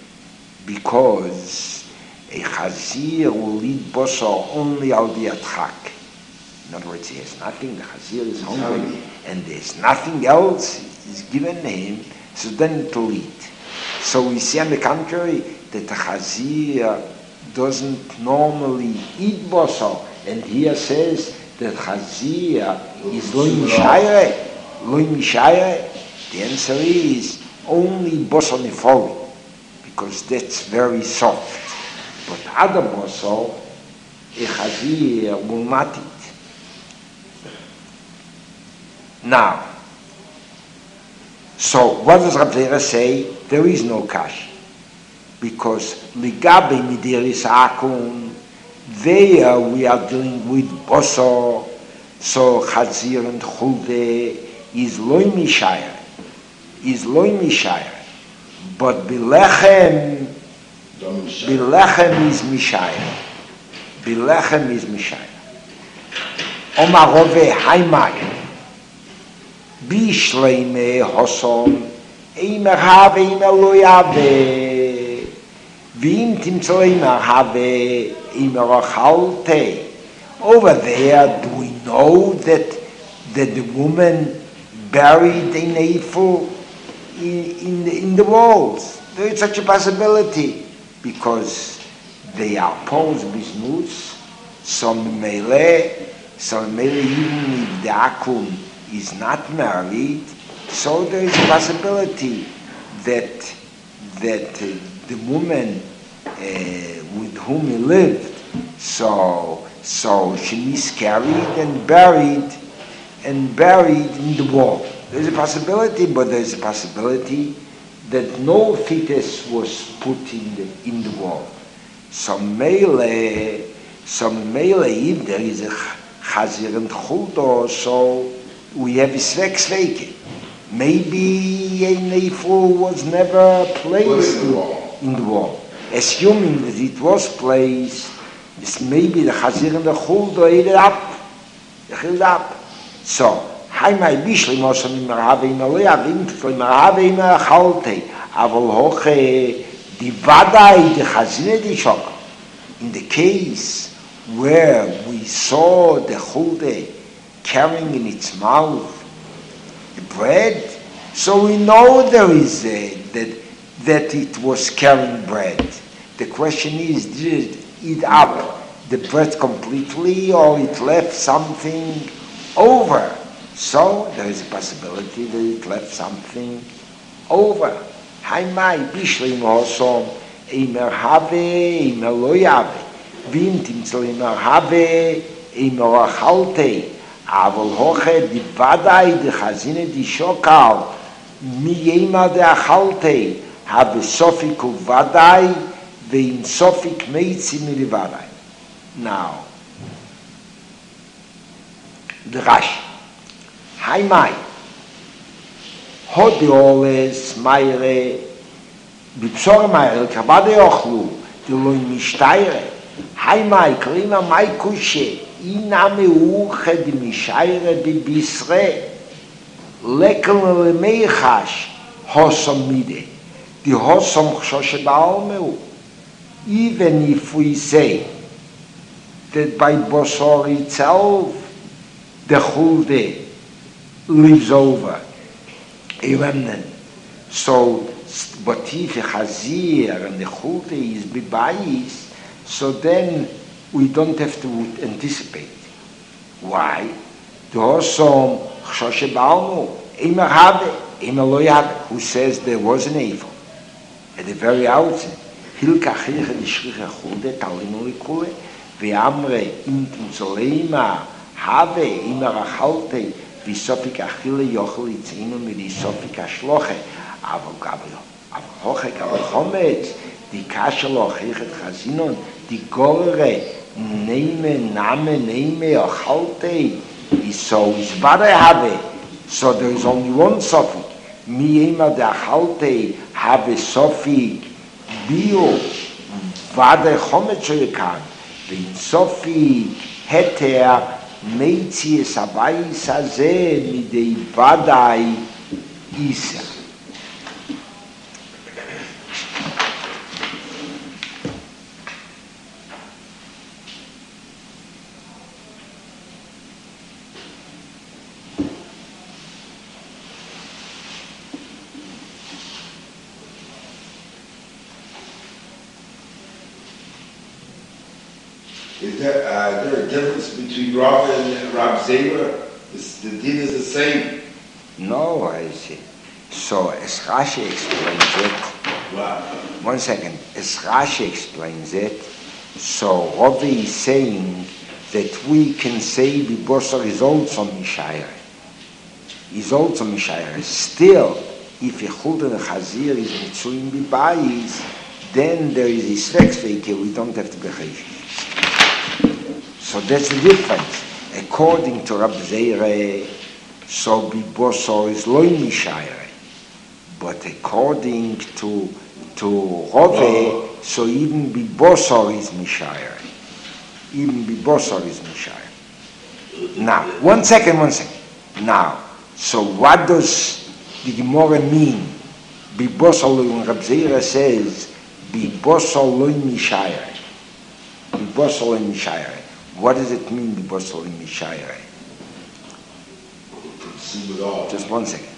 Speaker 2: because a chazir will eat basar only al the atchak. In other words, he has nothing, the Chazir is hungry, and there's nothing else is given to him, so then it will eat. So we see on the contrary that the Chazir doesn't normally eat basar, and here says that Chazir is loy mishayre. The answer is only basar nifoli, because that's very soft. But other basar, a Chazir will not eat. Now, so what does Rav Zera say? There is no kash, because ligabe midiris akun, there we are dealing with basar, so Chazir and Chulde is loy mishayre, but bilechem is mishayre. Omar Rove Haimai Bishleime Hosom Eimer Have Eimer Lo Yave Vim Timtzleimer Have Eimer Achalte. Over there, do we know that the woman buried a navel in the walls? There is such a possibility, because they are Paul's business. Some mele, even if the Akum is not married, so there is a possibility that the woman with whom he lived, so she miscarried and buried in the wall. There's a possibility, but there's a possibility that no fetus was put in the wall. Some mele, if there is a Chazir and Chuldo, so we have a sveke. Maybe a neifu was never placed in the wall. Assuming that it was placed, maybe the Chazir and the Chuldo ate it up. So, Haimai Bishli Mosam Imarabe Imaleavim Imarabe Imachalte Aval Hoche Divadai the Chazir di Shok. In the case where we saw the Chulde carrying in its mouth the bread, so we know there is that it was carrying bread. The question is, did it eat up the bread completely, or it left something over? So there is a possibility that it left something over. Haimai bishlim hosom eimer have eimer lo yave vim timtzol eimer have eimer achalte aval hoche divadai de chazine di shokal mi eimer de achalte have sofik uvadai vein sofik meitzi milivadai. Now, the Rashi. Haimai Hodioles Meire Bipsor Meire Kabade Ochlu Diloi Mishtayre Haimai Klima Maikushe Iname Uche di Mishaire di Bisre Lekel Lemeichash Hosom Mide Di Hosom Chshoshe Baalmeu. Even if we say that by Bosor itself the Chulde lives over a remnant. So, but if a Chazir and the Chulde is Bibayis, so then we don't have to anticipate. Why? The Hosom Chshoshe Baalmu Eimer Have Eimer Lo Yave, who says there was an evil at the very outset. Hilka Chirche di Shriche Chulde Talimu Likule Ve'amre Intim Zoleima Have Eimer Achalte Visofik Achille Yochel Itzinu Midi Sofik Ashloche Avol Hoche Gabel Chometz Di Kashaloch Hichet Chazinon Di Gorre Neime Achalte So Isvade Have. So there is only one Sofik. Mi Eima De Achalte Have Sofik Bio Vade Chometz Shoyekan Vin Sofik Heter Meitzi Sabai Saze Midei Vadai Isa.
Speaker 3: Is there a difference between Rav and Rab Zera? The din is the same.
Speaker 2: No, I see. So as Rashi explains it,
Speaker 3: Wow.
Speaker 2: one second, as Rashi explains it, so Ravi is saying that we can say Bibosar is also Mishayre. Is also Mishayre. Still, if Yechud and Chazir is Mitzuim Bibayis, then there is a Srexveke, we don't have to be Chayish. So that's the difference. According to Rab Zeire, so Bibosar is Loi Mishayre. But according to Rove, so even Bibosar is Mishayre. Even Bibosar is Mishayre. Now, one second. Now, so what does the Gemara mean? Bibosar Loi, Rab Zeira says, Bibosar Loi Mishayre. Bibosar Loi Mishayre. What does it mean, Bibosar Loi Mishayre? Just one second.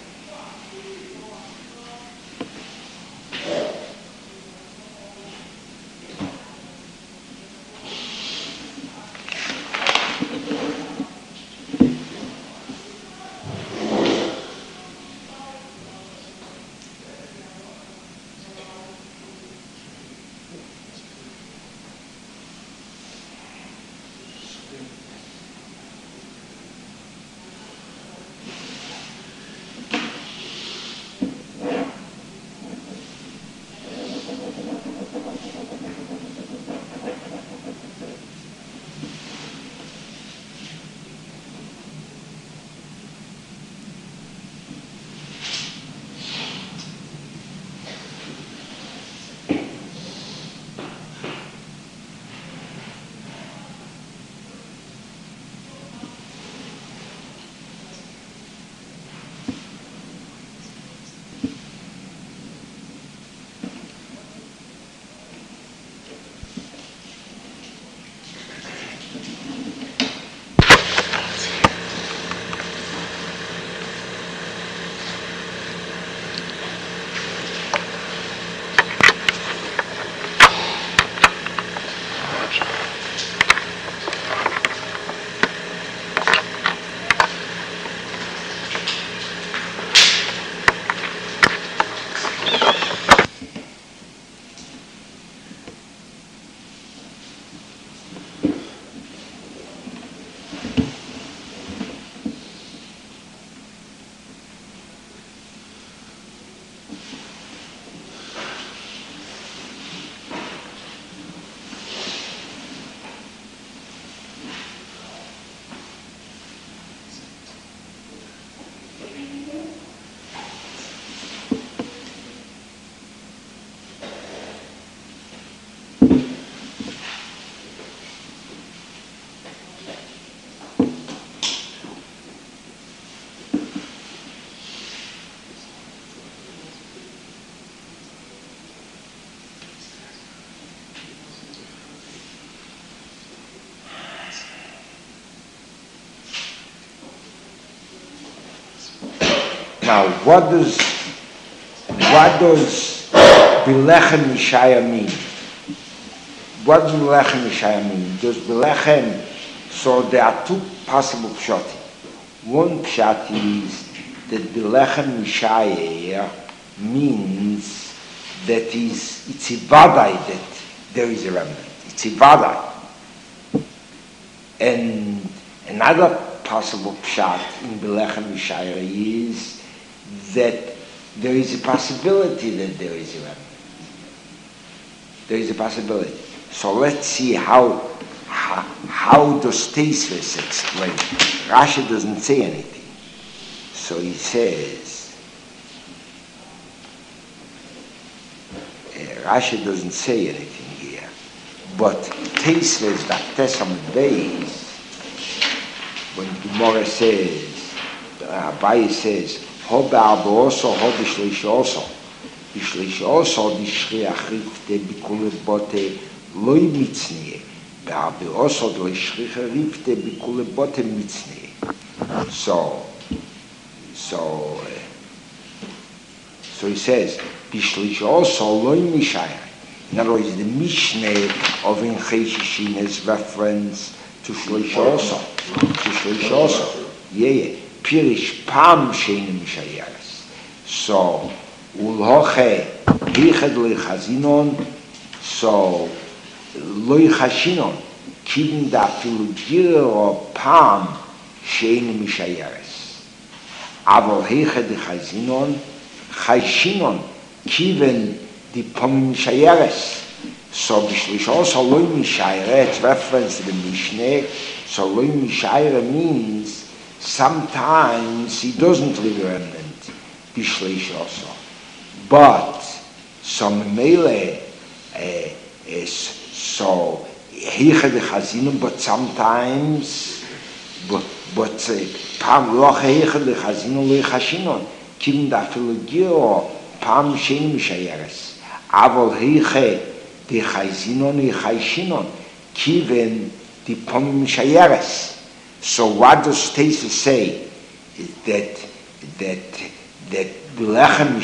Speaker 2: Now, what does Bilechem Mishaya mean? What does Bilechem Mishaya mean? Does Bilechem, so there are two possible pshati. One pshat is that Bilechem Mishaya means that it's ivadai that there is a remnant. It's ivadai. And another possible pshat in Bilechem Mishaya is that there is a possibility that there is a remnant. There is a possibility. So let's see how does Tosfos explain. Rashi doesn't say anything. So he says, Rashi doesn't say anything here. But Tosfos Vaktesam Beis, when Gemara says, Abaye says, Ho be'arbo'oso, ho b'shleishoso. B'shleishoso, b'shriach rifte, b'kule bote, loi mitzneye. Be'arbo'oso, b'shriach rifte, b'kule bote mitzneye. So he says, b'shleishoso, loi mishayre. In other words, the Mishnah of in Cheshishin is reference to Shlosh also. To Shlosh also. Yeah. Pirish Pam Shein Mishayeres. So, Ulhoche Hichad Loi Chazinon. So, Loi Chashinon. Kivin da Filugiro Pam Shein Mishayeres. Avol Hichad Chazinon. Chashinon. Kivin the Pam Mishayeres. So Bishlish also Loi Mishayre, it's reference to the Mishnah. So Loi Mishayre means sometimes he doesn't leave a remnant. Bishlish also. But some Mele is so Hicha de Chazinum, but sometimes but Pam Loch Hicha de Chazinum Loi Chashinon. Kim da Filogio Pam Shein Mishayeres. Avol Hicha the Chayzinon, the Chayshinon, Kiven, the Pom Shayeres. So what does Tesa say? That Belechem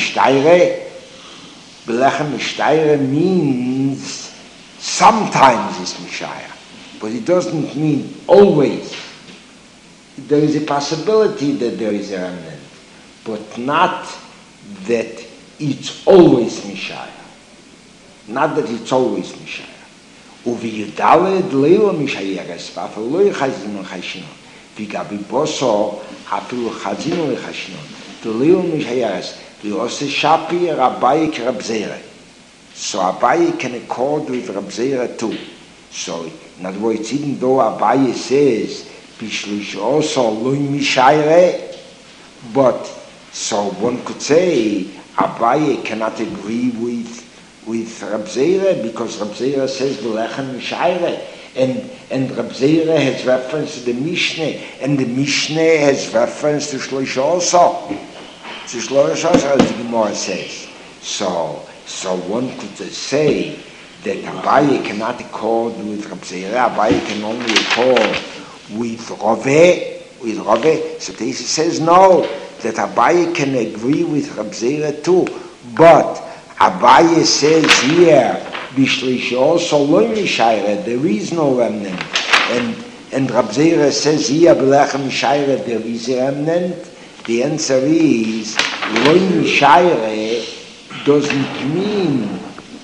Speaker 2: Mishtayre means sometimes it's Mishaya, but it doesn't mean always. There is a possibility that there is a remnant, but not that it's always Mishaya. Not that it's always Mishaya. Uvi Yudaled Leila Mishayeres, Vafaloi Chazino Chashinon, Vigabi Boso, Hapilu Chazino Chashinon, the Leila Mishayeres, the Ose Shapi, Rabbi Rabzera. So Abaye can accord with Rabzera too. So, in other words, even though Abaye says, Bishlish also Loi Mishayre, but so one could say Abaye cannot agree with Rab Zera, because Rab Zera says Belechem Mishayre, and Rab Zera has reference to the Mishnah, and the Mishnah has reference to Shlosh also. To Shlosh also, as the Gemara says. So one could say that Abaye cannot accord with Rab Zera, Abaye can only accord with Rove. So Tesa says no, that Abaye can agree with Rab Zera too, but Abaye says here, Bishlish also Loi Mishayre, there is no remnant. And Rab Zera says here, Belechem Mishayre, there is a remnant. The answer is, Loi Mishayre doesn't mean,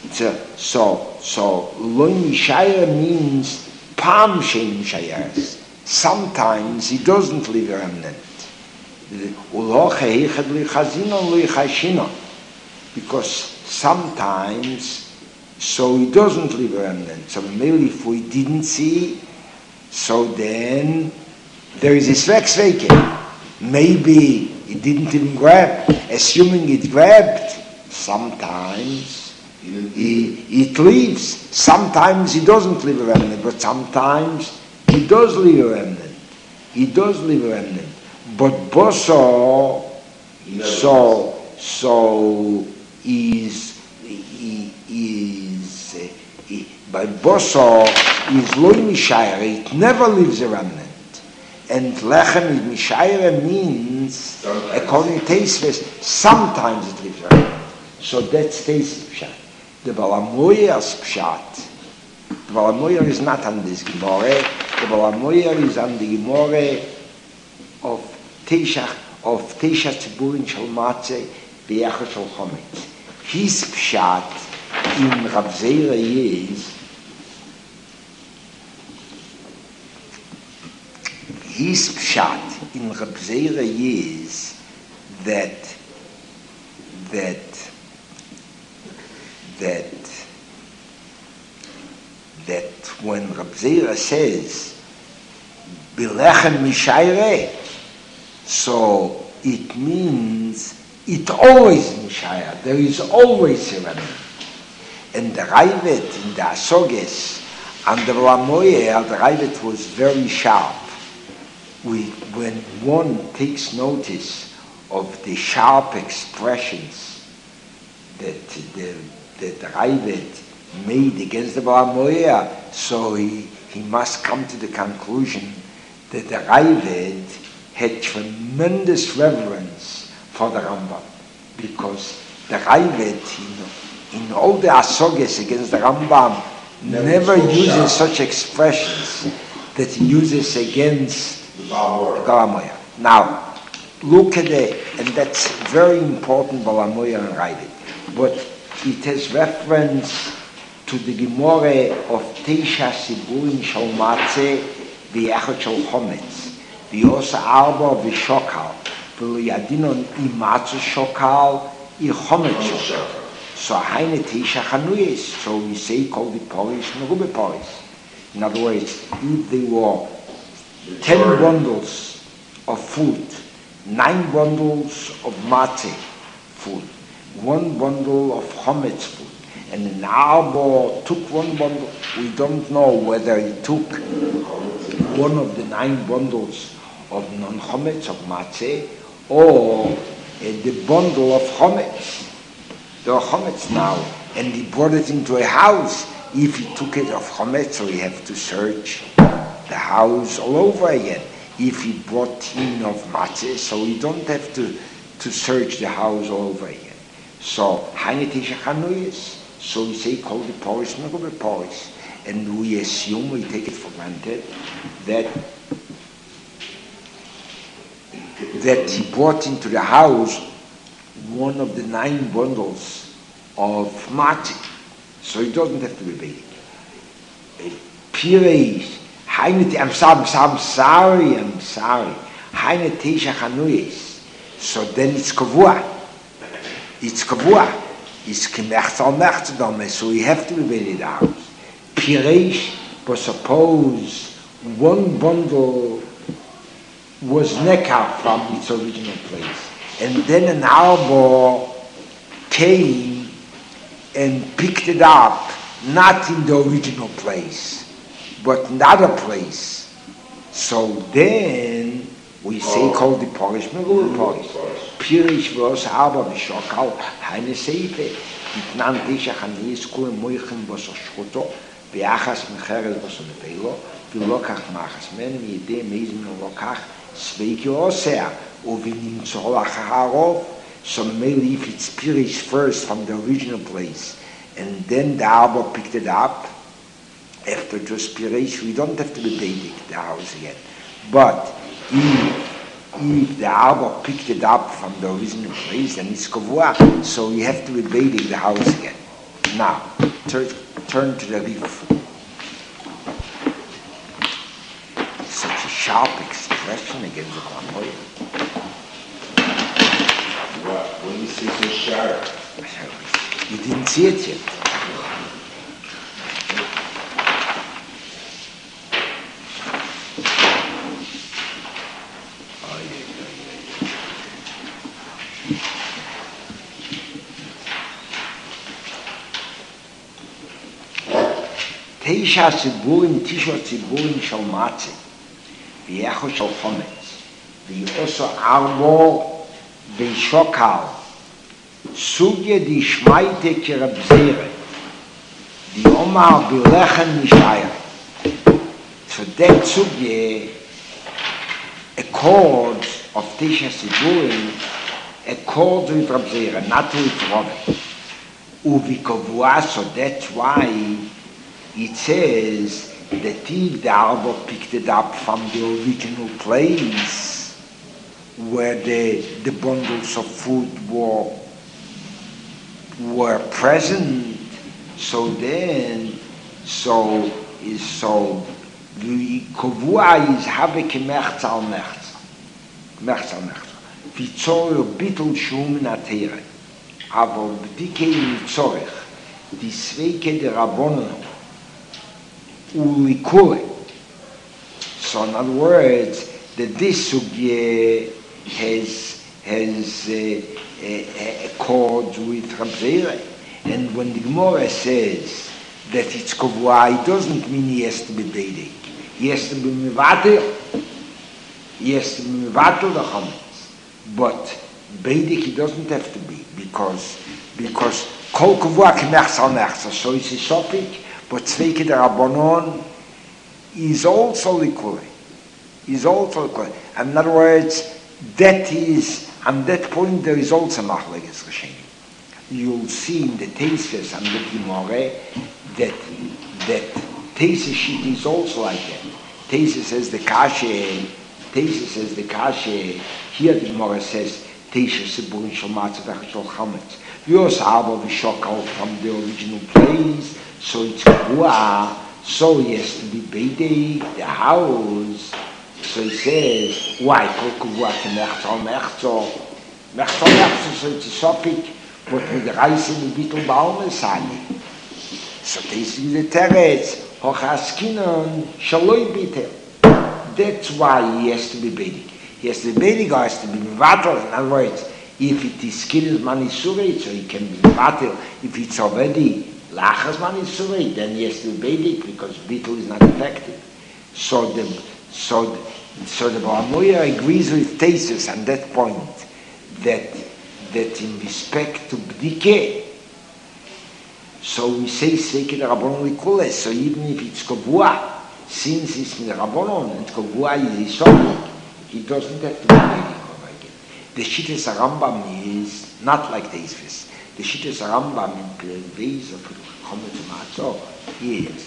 Speaker 2: so Loi Mishayre means Pam Shein Mishayeres. Sometimes he doesn't leave a remnant. Uloche Hichad Li Chazinon Li Chashinon. Because sometimes, so he doesn't leave a remnant. So maybe if we didn't see, so then there is a svek. Maybe it didn't even grab. Assuming it grabbed, sometimes it leaves. Sometimes he doesn't leave a remnant, but sometimes he does leave a remnant. He does leave a remnant. But Boso, so by Boso is Loi Mishayre, it never leaves a remnant. And Lechem Mishayre means, according to Tosfos, sometimes it leaves a remnant. So that's Tosfos Pshat. The Balamoyer's Pshat. The Balamoyer is not on this Gemara. The Balamoyer is on the Gemara of Teisha Tziburin Shel Matzeh B'Yachar Shel Chometz. His Pshat in Rab Zera is, that when Rab Zera says Belechem Mishayre, so it means it always Mishayre. There is always a remnant. And the Raivet in the Asoges and the Lamoyer, the Raivet was very sharp. When one takes notice of the sharp expressions that the Raivet made against the Lamoyer, so he must come to the conclusion that the Raivet had tremendous reverence for the Rambam, because the Raivet, in all the asoges against the Rambam, never uses such expressions that he uses against the Balamoya. Now, look at it, and that's very important, Balamoya and write it. But it has reference to the Gemara of Teisha Siburim Shal Matzeh v'Echad Shal Chometz v'Yosa Arba v'Shokal v'Lo Yadinon Imatzu Shokal I-Chometz Shokal. So Haine Teisha Chanuyes, so we say called the Polish Merube Polish. In other words, if there were 10 bundles of food, 9 bundles of matzeh food, 1 bundle of chometz food, and an Arbo took 1 bundle, we don't know whether he took one of the 9 bundles of non-chometz, of matzeh, or the bundle of chometz. There are chometz now, and he brought it into a house. If he took it of chometz, so he have to search the house all over again. If he brought in of matzeh, so he don't have to search the house all over again. So Haine Teisha Chanuyes, so we say call the Poris, not the Poris, and we assume, we take it for granted that he brought into the house one of the 9 bundles of matzeh, so he doesn't have to be baiting. Pirei, I'm sorry. Haine Teisha Chanuyes. So then it's kavua. It's kemertz al mertzdom, so we have to be baited out. Pirei, but suppose 1 bundle was nekar from its original place, and then an Arbo came and picked it up, not in the original place, but another place. So then we say called the Polish Merube Polish. Pirish was Arba v'Shokal Haine Seife Itnan Teisha Chanuyes Kule Moichem Boso Shchuto V'Achas Mecheres Boso Nefelo V'Lokach Machas Men V'Yedei Meizim V'Lokach Sveiki Osea Uvinim Harov. So maybe if it's Pirish first from the original place, and then the Arba picked it up, after just Pirish, we don't have to be baiting the house again. But if the Arba picked it up from the original place, then it's Kavua, so we have to be baiting the house again. Now, turn to the Rif. Such a sharp expression against the Klamoya.
Speaker 3: When you say so sharp,
Speaker 2: you didn't see it yet. Teisha Siburim, Tisha Siburim Shal Matzeh, V'Echad Shal Chometz, V'Yosa Arbo V'Shokal, Sugye di Shmaite Kerabzere, di Omar B'Lechen Mishayre. So that Sugye, accords of Teisha Siburim, accords with Rabzere, not with Rove. Uvikavua, so that's why it says that if the Arba picked it up from the original place where the bundles of food were present, so then the Kavua is have kemertz al mertz. Vitzor bitul shum in atere. Aber b'dike in tzorech, die Sveike der Rabbonon, ulikure. So in other words, that this sugye has accords with Rabzere. And when the Gemara says that it's kavua, it doesn't mean he has to be beidik. He has to be mivatel. He has to be mivatel the chametz. But beidik he doesn't have to be, because kol kavua kemertz al mertz. So it's a topic. But Tzveike der Rabbanon is also equal. In other words, that is, on that point there is also Machlekes Rishonim. you'll see in the Tesis and the Gemara that Tesis sheet is also like that. Tesis says the Kashe, here the Gemara says, Tesis Siburin Shalmatz Vechashol Chametz. Yos Abba Vishokal from the original place, so it's Kavua, so he has to be Beidei, the house. So he says, why? Kol Kavua Mechzor, so it's a topic, but with the Reise in the Bittel Baume Sali. So this is the Teretz, Hochaskinon, Shaloi Bittel. That's why he has to be Beidig. He has to be Beidig, or has to be Mivatel. In other words, if it is Skinn's Manisurei, so he can be Mivatel. If it's already Lachas Manisurei, then he has to be Beidig, because Bittel is not effective. So the Balamoya agrees with Tesis on that point, that in respect to Bdike, so we say Sveike the Rabbanon Likule, so even if it's Kavua, since it's in the Rabbanon and Kavua is Isonik, he doesn't have to be Beidig over again. The Shittas Rambam is not like the Isvis. The Shittas Rambam in Perveis of Chometz Matzor is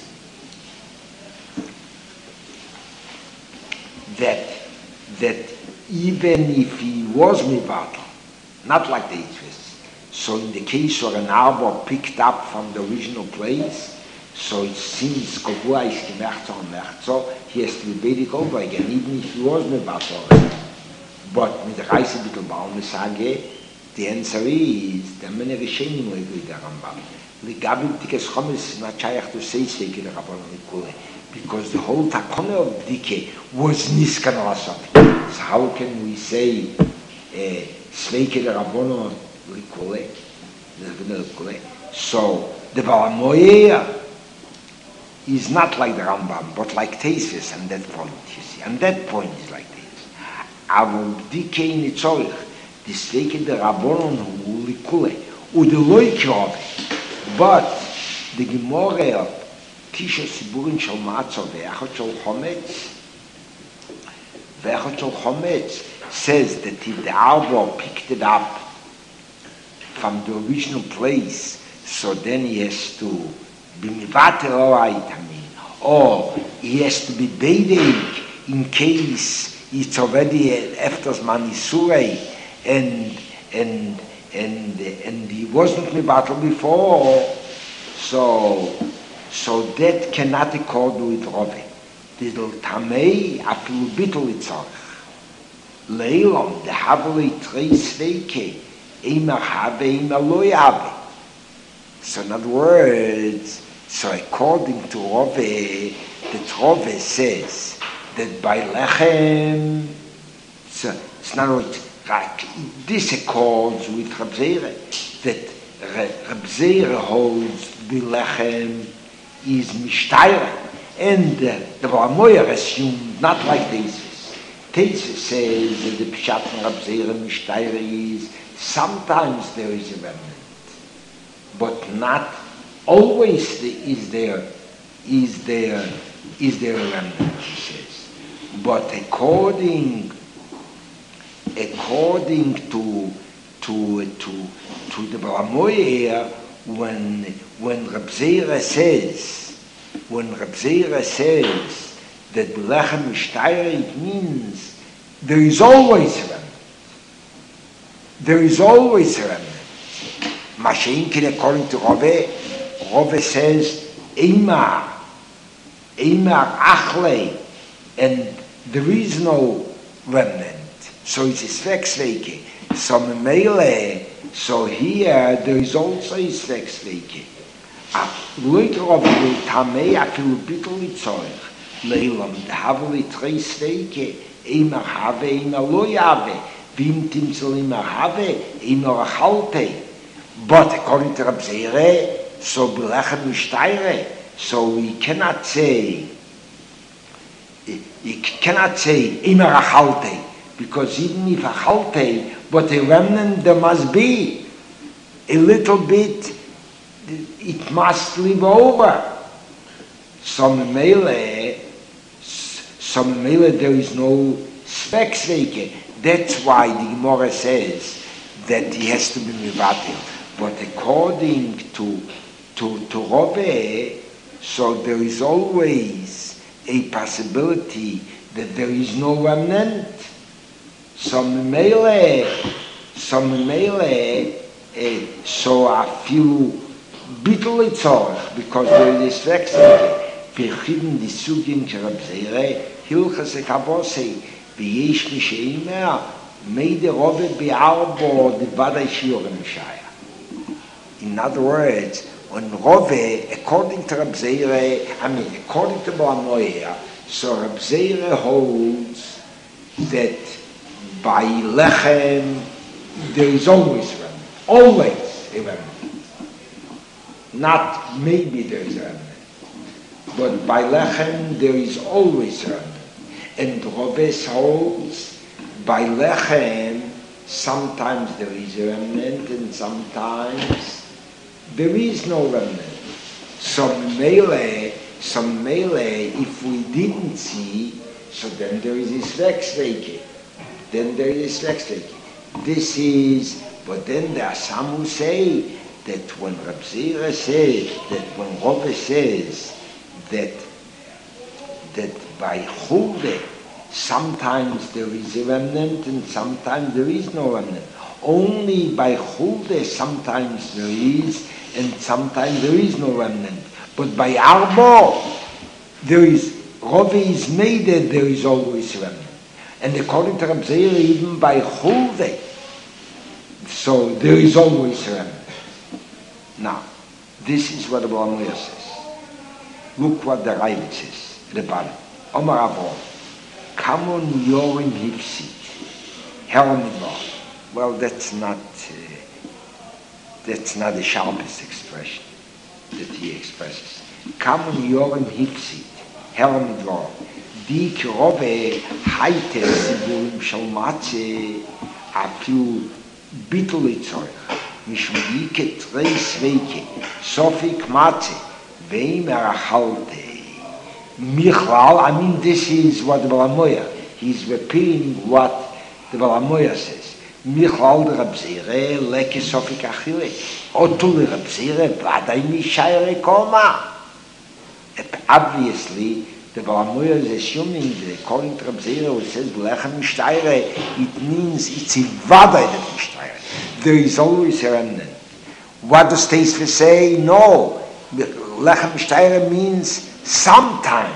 Speaker 2: that even if he was Mivatel, not like the Isvis, so in the case where an arbor picked up from the original place, so it seems Kavua is Mechzor, he has to be Beidig over again, even if he was Mivatel. But with the Reise Bittel Baume Sage, the answer is, the Mene Rishenim agree the Rambam. The Gabi B'dikes Chometz is not shaykh to say Sveike the Rabbanon Likule, because the whole Takone of B'dike was Niskan Rasot. So how can we say Sveike the Rabbanon Likule? So the Balamoya is not like the Rambam, but like Tesis, and that point, you see. And that point is like this. Aber B'dike in Itzorich, the Sveike the Rabbanon Likule, the Loikrove. But the Gemara of Tisha Siburin Shal Matzor Ve'echot Shal Chometz says that if the arbor picked it up from the original place, so then he has to be Mivatel, or he has to be Beidig in case it's already after Manisurei and he wasn't Mivatel before, so that cannot accord with Rove. Dittel Tamei afilu Bittel Itzorch. Leilom the Haveli Trei Sveike Eimer Have Eimer Lo Have. So in other words, so according to Rove, that Rove says that by Lechem, so it's not right. This accords with Reb Zera, that Reb Zera holds Bilechem is Mishtayra, and the Balamoya assumed not like Tesis. Tesis says that the Pshat from Reb Zera Mishtayra is sometimes there is a remnant, but not always is there a remnant, he says. But according to the Balamoya, when Reb Zera says that B'lechem Mishtayra, it means there is always a remnant. There is always a remnant. Masha'inkin, according to Rove says Eimar Achle, and there is no remnant. So it's a Sveike. So Memele, so here there is also a Sveike. Loit Rove will Tamei afilu Bittel Itzorich. Leilam the Haveli Trei Sveike Eimer Have Eimer Lo Have Vim Timsel Eimer Have Eimer Achalte. But according to Reb Zera, so B'lechem Mishtayre, so we cannot say Eimer Achalte, because even if Achalte, but a remnant there must be a little bit, it must live over. Some mele there is no Sveike. That's why the Gemara says that he has to be Mivatel. But according to Rove, so there is always a possibility that there is no remnant. Some mele, so a few bittul itzorach, because there is vexing. Perchiden die Sugin Cherabzere, Hilchas Ekabose, B'yesh Misheimer, Meide Rove Be'arbo, the Badai Shiurim Shaya. In other words, on Rove, according to Rabzeire, according to Balamoya, so Rabzeire holds that by Lechem there is always remnant. Always a remnant. Not maybe there is a remnant. But by Lechem there is always remnant. And Rove holds by Lechem sometimes there is a remnant and sometimes there is no remnant. Some melee, if we didn't see, so then there is this vexveke. This is, but then there are some who say that when Reb Zera says, that when Rove says that by Chulde sometimes there is a remnant and sometimes there is no remnant. Only by Chulde sometimes there is and sometimes there is no remnant. But by Arbo, there is, Rove is made that there is always remnant. And according to Reb Zera, even by Chulde, so there is always remnant. Now, this is what the Balamoya says. Look what the Ravid says, the bottom. Omar Avron, Kamon Yorim Hipsit, Helmidvar. Well, that's not the sharpest expression that he expresses. Kamon Yorim Hipsit, Helmidvar. Dik Rove Haite Siburim Shalmatze, Afiu Bitulitzoich, Mishmudike Treis Weike, Sofik Matze, Veimer Halte. Michlal, I mean, this is what the Balamoya, he's repeating what the Balamoya says. Michlal the Reb Zera, Leke Sofik Achille, Otu the Reb Zera, Vadai Mishayre Koma. Obviously, the Balamoya is assuming that according to Reb Zera, who says Lechem Mishayre, it means it's a Vadai that Mishayre. There is always a remnant. What does Teisve say? No. Lechem Mishayre means sometimes.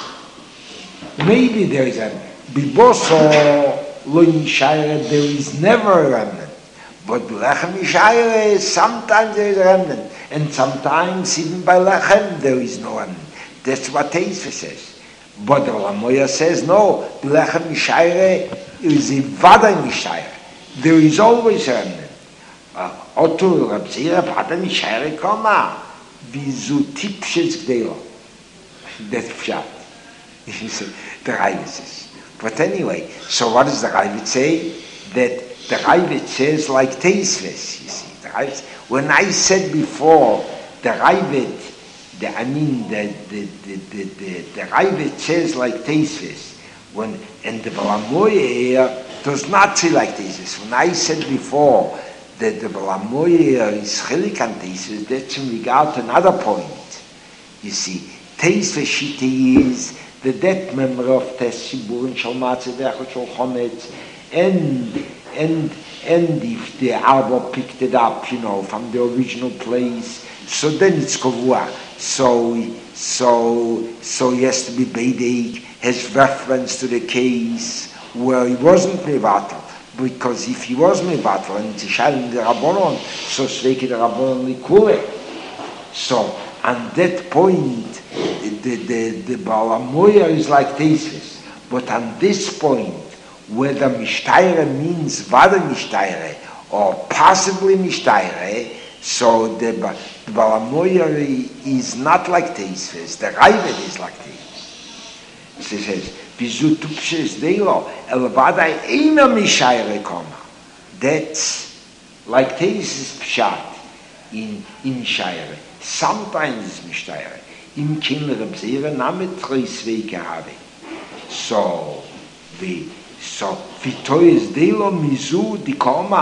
Speaker 2: Maybe there is a Biboso Lo Mishayre, there is never a remnant. But Lechem Mishayre, sometimes there is a remnant. And sometimes, even by Lechem, there is no remnant. That's what Teisve says. But the Balamoya says, no, Lechem Mishayre is a Vadai Mishayre. There is always a remnant. Otu Reb Zera, Vadai Mishayre Koma. Vizu Tipshes Gdelo. That's Pshat. The Ravid says. But anyway, so what does the Ravid say? That the Ravid says like Teisves, you see. The Ravid, when I said before, the Ravid, the Ravid says like Teisves, and the Balamoya does not say like Teisves. When I said before that the Balamoya is Chelik and Teisves, that's in regard to another point. You see, Teisves Shita is the dead member of Tes Shibur and Shalmatze Vechot Shal Chometz, and if the Arbo picked it up, from the original place, so then it's Kovua. So he has to be Beidei, has reference to the case where he wasn't Mevatel. Because if he was Mevatel and it's Shal the Rabbonon, so Sveiki the Rabbonon Likure. So on that point, the Balamoya is like Teisves. But on this point, whether Mishtayre means Vada Mishtayre or possibly Mishtayre, so the Balamoya is not like Teisves. The Ravid is like Teisves. She says, Vizu Tupshes Deilo, El Vada Eina Mishayre Koma. That's like Teisves Pshat in Shayre. Sometimes it's Mishtayre. Im Kinder Reb Zera Name Treis Weike habe. So Vitois Deilo Mizu Di Koma,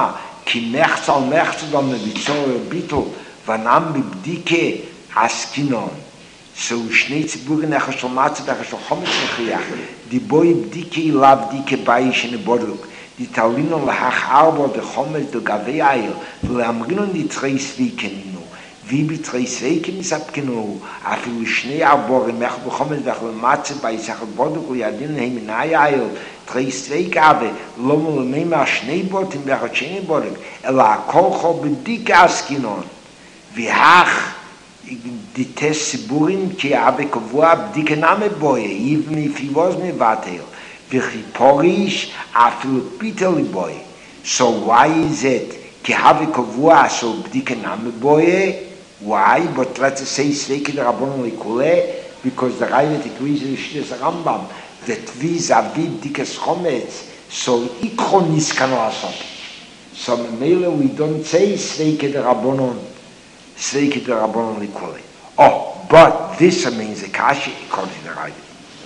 Speaker 2: כי מחצל מחצל ביצור ביטל ונם בבדיקה עסקינון. So שני ציבורים אחר של מצד אחר של חומץ מכריח, די בוי בדיקה לאו דיקה באי שנבודוק, די תאולינון להך ארבו דחומץ דגבי אייל, ולאמרינון די תרי סוויקנינו, wie betray Sveiken is abgenu, afil schnee arbore mech bekommen weg matze bei Sache Boduk ja den heim nail, drei Sveikabe, lomol mema Schneebot in der Schneeboduk, ela kocho bedik askinon. Wie hach die Tessiburin ki habe kvua bedik name boye, even if he was me vatel. Wie porish afil piteli boy. So why is it ki habe kvua so bedik name boye? Why? But let's say Sveike the Rabbanon Likule, because the Raivet agrees with the Rambam that vis-a-vis Dikas Chometz, so Ikronis can also. So Mele we don't say Sveike the Rabbanon Likule. Oh, but this means a kashi according to the Raivet.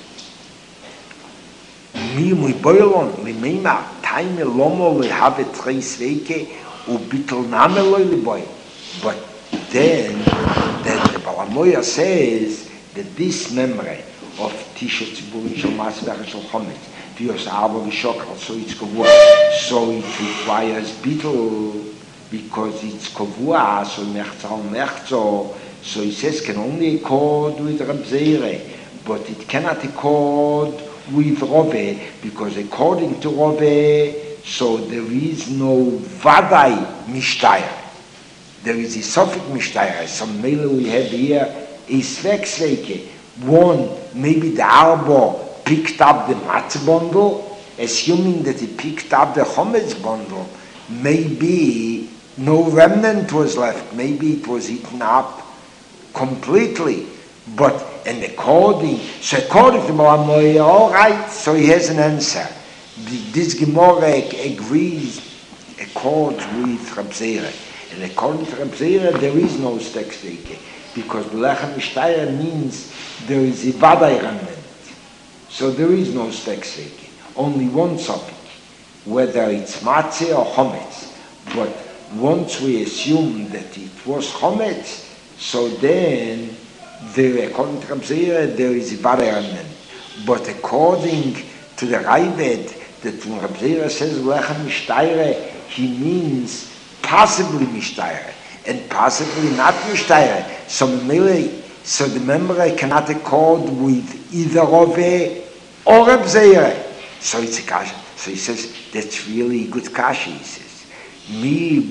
Speaker 2: Mi mui boilon limema time lomo le have three Sveike u bitol name lo liboy. But then the Balamoya says that this memory of Tisha Tziburi Shal Masvach Shal Chometz, Vios Arba Vishokal, so it's Kavua, so it requires Bittul, because it's Kavua, so Mechzal, so he says can only accord with Reb Zeire, but it cannot accord with Rove, because according to Rove, so there is no Vadai Mishtayah. There is a Sophic Mishtayah. Some mele we have here is Sveike. One, maybe the Arbo picked up the Matzah bundle, assuming that he picked up the Chometz bundle. Maybe no remnant was left. Maybe it was eaten up completely. But according to Malamoya, all right, so he has an answer. This Gemara agrees, accords with Reb Zeire. And according to Reb Zeire, there is no Sveike, because Belechem Mishtayah means there is a Vadai remnant. So there is no Sveike. Only one topic, whether it's Matzeh or Chometz. But once we assume that it was Chometz, so then, according to Reb Zeire, there is a Vadai remnant. But according to the Raivet, that when Reb Zeire says Belechem Mishtayah, he means possibly Mishtayah, and possibly not Mishtayah. So the memory cannot accord with either Rove or Reb Zeire. So it's a kasha. So he says, that's really a good kasha, he says. Mi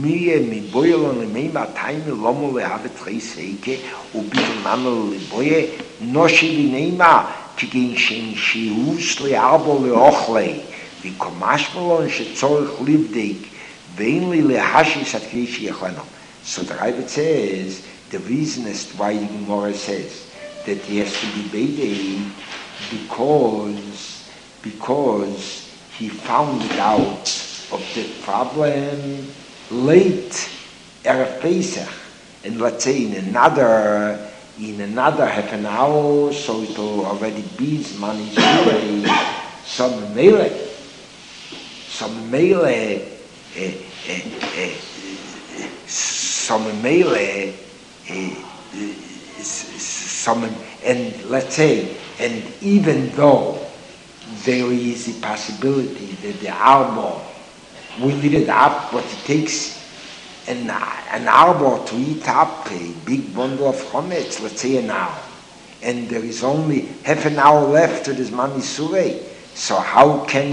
Speaker 2: boilon lemeima taimi lomo lehave trei seike, ubitul name leboye, noshi lineima, kigin shen shius learbo leochlei, vikomashmalon shetzorich livdeik, so the Raivet says the reason is why the Gemara says that he has to be Beidei because he found out of the problem late Erev Pesach, and let's say in another half an hour, so it will already be Zman Yisrael, some Mele. And let's say, and even though there is a possibility that the arbor will eat it up, but it takes an arbor to eat up a big bundle of chometz, let's say an hour, and there is only half an hour left to this Zman Yisrael, so how can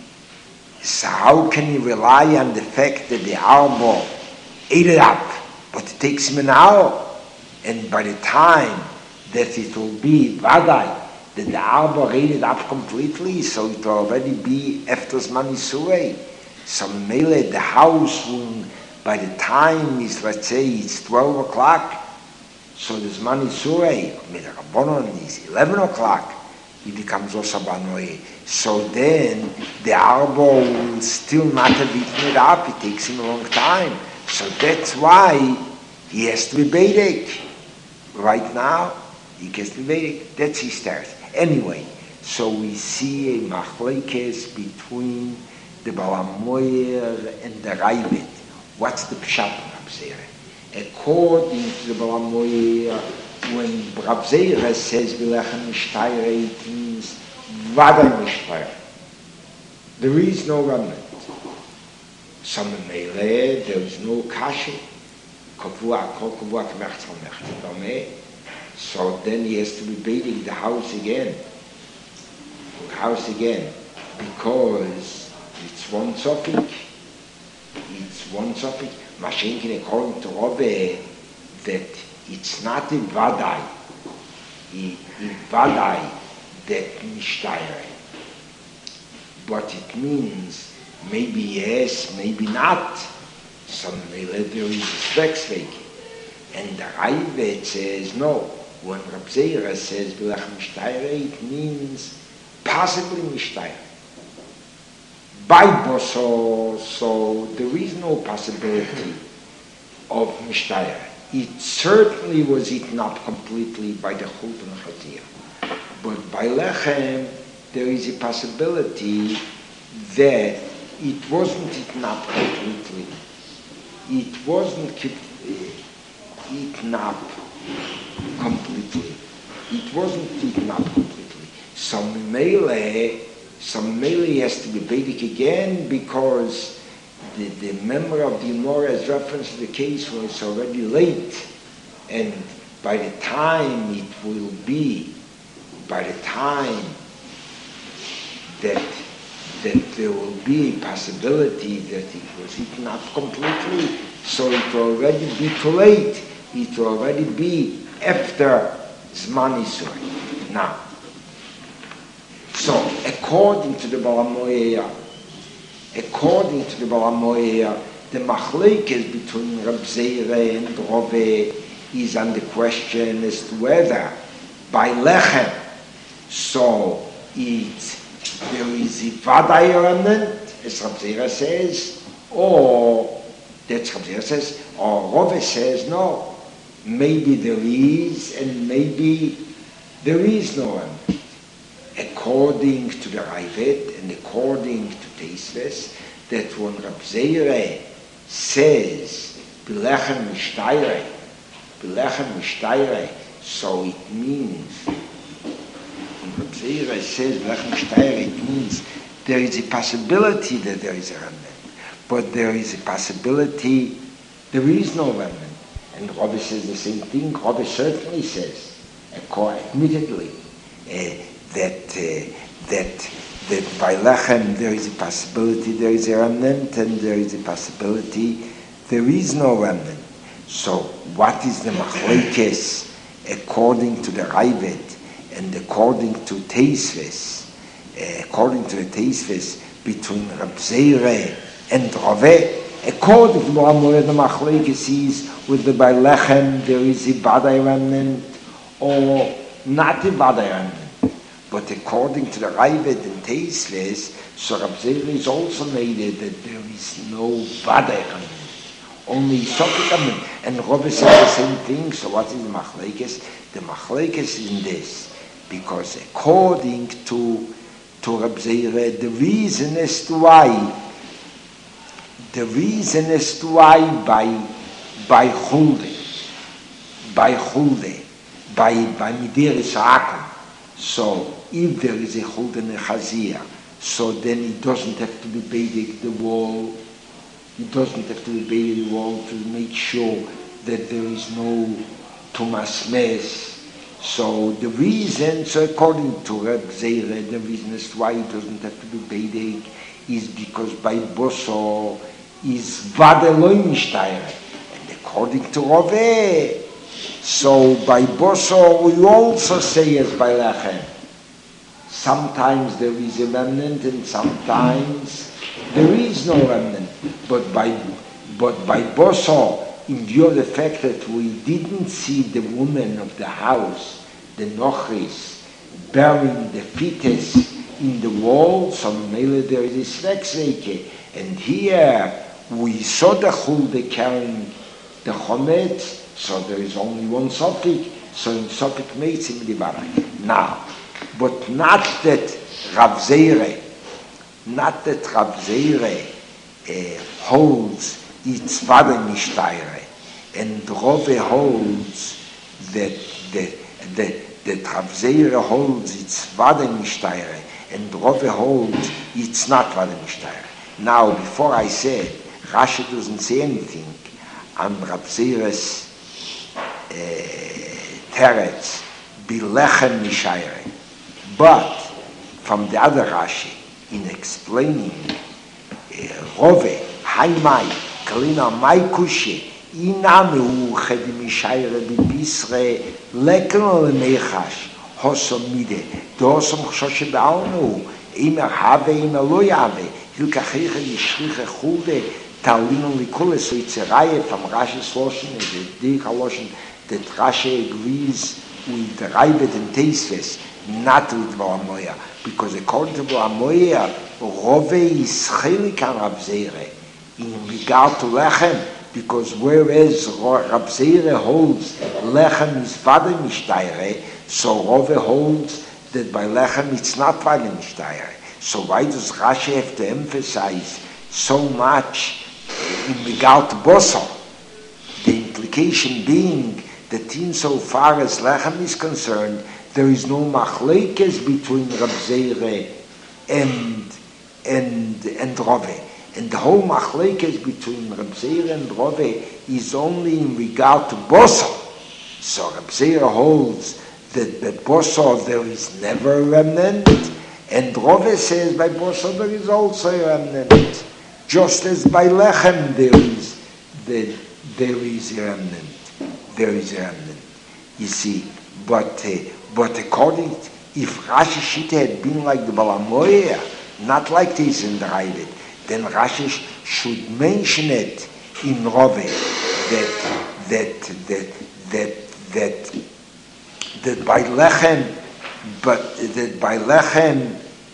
Speaker 2: he rely on the fact that the arbor ate it up, but it takes him an hour, and by the time that it will be Vadai, that the arbor ate it up completely, so it will already be after Zman Yisrael. So Mele, the house will, by the time is, let's say, it's 12 o'clock, so the Zman Yisrael, with the Rabbanon is 11 o'clock, he becomes Osabanoi. So then the arbor will still not have eaten it up. It takes him a long time. So that's why he has to be Beidek. Right now, he has to be Beidek. That's his start. Anyway, so we see a machlekes between the Balamoyer and the Raibit. What's the Pshat of Rab Zera? According to the Balamoyer, when Rab Zera says Bilechem Mishtayre, it means Vada Mishtayre. There is no remnant. Some Mele, there is no Kashi. So then he has to be bathing the house again. Because it's one topic. Mashenkin, according to Robbe, that it's not in Vadai. In Vadai, that Mishtayre. But it means maybe yes, maybe not. Some there is a Zwecksweg. And the Raivet says no. When Rab Zera says Bilechem Mishtayre, it means possibly Mishtayre. By Boso, so there is no possibility of Mishtayre. It certainly was eaten up completely by the Chultan Chatir. But by Lechem, there is a possibility that it wasn't eaten up completely. It wasn't eaten up completely. Some melee has to be Vedic again because the member of the Gemara has reference to the case when it's already late, and by the time that there will be a possibility that it was eaten up completely, so it will already be too late. It will already be after Zman Yisrael. Now, so according to the Balamoyer, the machlekes between Rab Zera and Rove is on the question as to whether by Lechem, so there is a Vadai remnant, as Rab Zera says, or Rove says no. Maybe there is, and maybe there is no remnant. According to the Raivet and according to Teisves, that when Rab Zera says Bilechem Mishtayre, so it means, when Rab Zera says Bilechem Mishtayre, it means there is a possibility that there is a remnant, but there is a possibility there is no remnant. And Rabbi says the same thing. Rabbi certainly says, admittedly, that by Lechem there is a possibility there is a remnant, and there is a possibility there is no remnant. So what is the machlekes according to the Raivet and according to Teisves? According to the Teisves between Rab Zera and Rove, according to Balamoyer, the machlekes is whether by Lechem there is a Vadai remnant or not a Vadai remnant. But according to the Raivet and Teisves, so Rab Zera is also made it that there is no Vadai remnant, only Sofik remnant. And Rove says the same thing. So what is the machlekes? The machlekes is in this, because according to Rab Zera, the reason as to why by Chulde, by Mideris Akum. So if there is a Chulde Nechazia, so then it doesn't have to be baiting the wall. It doesn't have to be baiting the wall to make sure that there is no Tumas Mes. So the reason, so according to Rab Zera, the reason as to why it doesn't have to be baiting is because by Boso is Vadeloi Mishtayre. And according to Rove, so by Boso we also say as by Lechem. Sometimes there is a remnant and sometimes there is no remnant. But by Boso, in view of the fact that we didn't see the woman of the house, the Nochris, burying the fetus in the wall, so maybe there is a Sveksveke. And here we saw the Chulde carrying the Chometz, so there is only one Sofik, so in Sofik Meitzim Dibarak. Now, but not that Rab Zera not that Rab Zeire holds it's vada mishtayre, and Rove holds that Rab Zeire holds it's vada mishtayre, and Rove holds it's not vada mishtayre. Now, before I said, Rashi doesn't say anything on Rab Zeire's teretz, bilechem mishayre. But from the other Rashi, in explaining Rove, Haimai, Kalina Mai Kushe, Iname Uched Mishayre Bibisre, Lekno Lemechash, Hosomide, Dosam Choshe Baalnu, Immer Have, Immer Loyave, Hilkacheche, Yishriche Chude, Talino Likule, so it's a Reihe from Rashi's Loschen, the Dika Loschen, that Rashi agrees with the Raibet and Teisves, not with Valamoya, because according to Valamoya, Rove is chelik on Rab Zeire in regard to Lechem, because whereas Rab Zeire holds Lechem is vada mishtayre, so Rove holds that by Lechem it's not vada mishtayre. So why does Rashi have to emphasize so much in regard to Bosor? The implication being that insofar as Lechem is concerned, there is no machlekes between Rab Zeire and Rove. And the whole machlekes between Rab Zeire and Rove is only in regard to Bosor. So Rab Zeire holds that by Bosor there is never a remnant, and Rove says by Bosor there is also a remnant. Just as by Lechem there is a remnant. There is a remnant. You see, but according, if Rashi Shita had been like the Balamoya, not like this in the Ravid, then Rashi should mention it in Rove that by Lechem, but that by Lechem,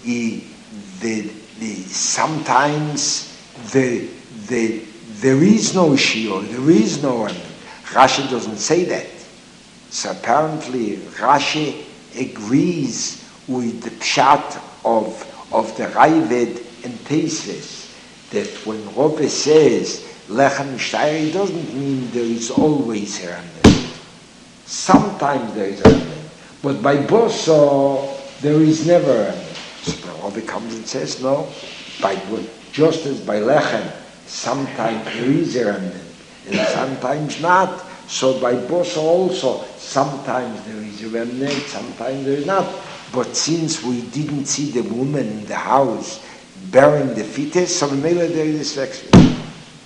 Speaker 2: sometimes there is no shiur, there is no remnant. Rashi doesn't say that. So apparently Rashi agrees with the pshat of the Ravid and Teisves, that when Rove says Lechem Mishtayre, it doesn't mean there is always a remnant. Sometimes there is a remnant, but by Bosor there is never a remnant. So Rove comes and says, no, just as by Lechem, sometimes there is a remnant, and sometimes not. So by Bosor also, sometimes there is a remnant, sometimes there is not. But since we didn't see the woman in the house bearing the fetus, so maybe there is this explanation.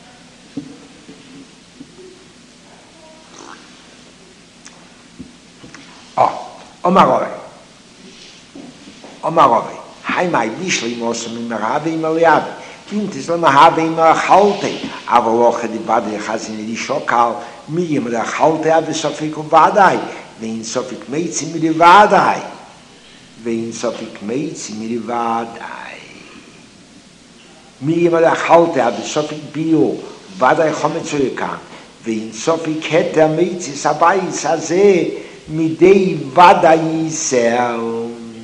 Speaker 2: Omarove. Hai mai bishli mosam im Rave im Eliav. Intis lo mahave im Achalte. Aber loche di Vade chazine di Shokal. Miyim le Achalte ave sofik u Vadai. Vein sofik meitzi mi di Vadai. Vein sofik meitzi mi di Vadai. Miyim le Achalte ave sofik bio. Vadai chometzu yekan. Vein sofik heter meitzi sabai sazeh. Midei Vadai Yisrael.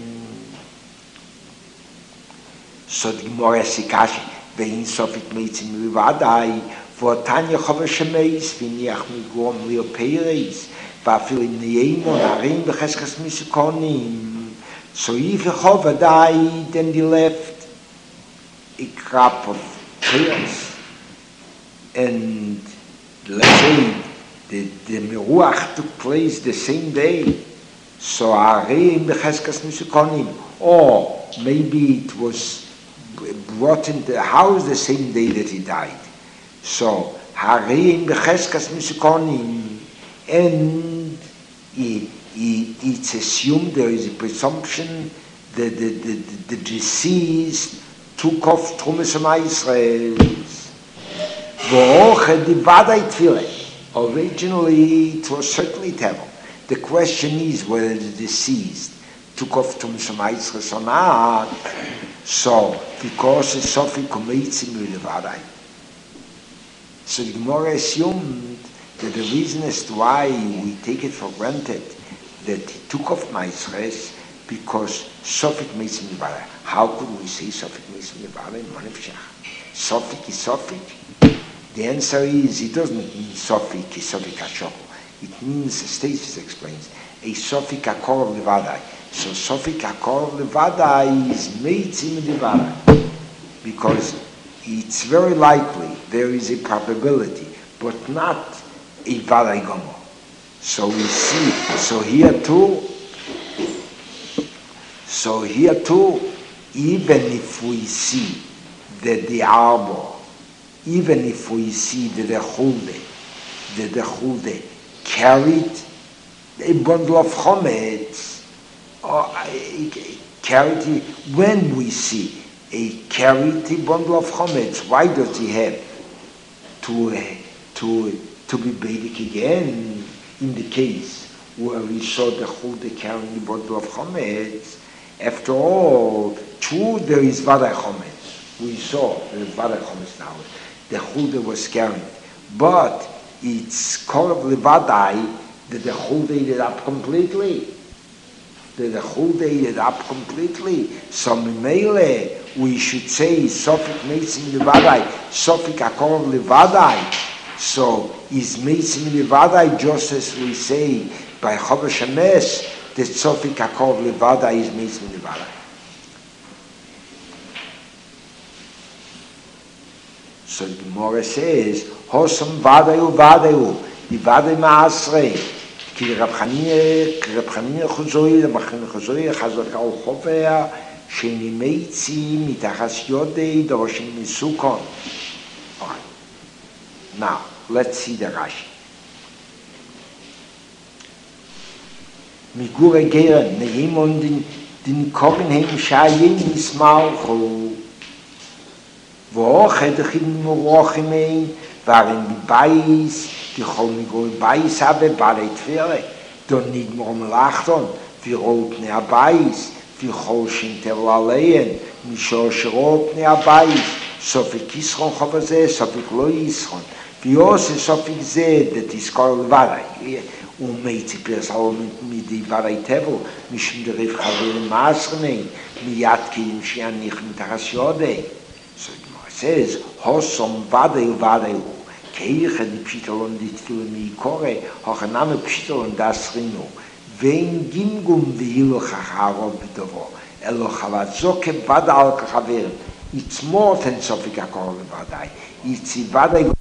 Speaker 2: So the Gemara Sikashi, vein sofik meitzim Vadai, v'otanya chova shemeis, v'niach migrom leo peireis, v'afil im neimon arim v'cheskas misukonim. So if Chova died and he left a crop of pears, and let's say the Meruach took place the same day, so arim v'cheskas misukonim, or maybe it was brought into the house the same day that he died. So, Hareim Becheskas Misukonim, and it's assumed, there is a presumption that the deceased took off Trumas Israel. Originally, it was certainly Tevel. The question is whether the deceased took off Trumas Israel or not. So, because it's Sofi Kumeitzi Vadai. So the Gemara assumed that the reason as to why we take it for granted that he took off Maisres, because Sofik Meisim Levadai. How could we say Sofik Meisim Levadai? Sofik is Sofik. The answer is, it doesn't mean Sofik is Sofik HaShoko. It means, Stasis explains, a Sofik HaKorov Levadai. So Sofik HaKorov Levadai is Meisim Levadai. Because it's very likely, there is a probability, but not a Vadai Gomo. So we see, so here too, even if we see that the arbor, even if we see that the Chulde carried a bundle of chometz, or carried, when we see a carried a bundle of chometz, why does he have to be beidik again in the case where we saw the Chulde carrying the bundle of chometz? After all, true, there is Vadai chometz. We saw there is Vadai chometz now. The Chulde was carried, but it's called Levadai that the Chulde ate it up completely. So Mimele, we should say Sofik Meisim Levadai, Sofik HaKorov Levadai. So is Meisim Levadai just as we say by Chovesh HaMes that Sofik HaKorov Levadai is Meisim Levadai. So the Gemara says, Hosam Vadayu Vadayu, the Vadai Ma'asrei. כי רב חנינא חוזוי, חזק על חופר, שנימצי מתחת יודי דורשים מסוכון. Now, let's see the Rashi. Migure geren, nehem und den Kogenheim Shayin Ismalchu. Wo Chedachim Murochimein, waren die Beis, die Cholmigol Beis habe, Balei Tfere, don Nidmor Lachton, wir roten ja Beis, wir Cholschen Terlalehen, Misho Schroten ja Beis, so viel Kisron Chavase, so viel Loisron, wie Ose, so viel Zeh, das ist Kol Varai, Meitzi Persal mit die Varai Tevel, Mishim der Riff Chavere Masrenein, Miyatki im Shianich mit Hasiodei. So it says, Hosom Vadai, Keiche die Pshitolon die Tfile Mikore, hoche Name Pshitolon das Rino, Vein Gimgum Vihilo Chacharov Bidovo, Elo Chavazoke Vada Al Kachaver, it's more than Sofik HaKorov Vadai, it's Vadai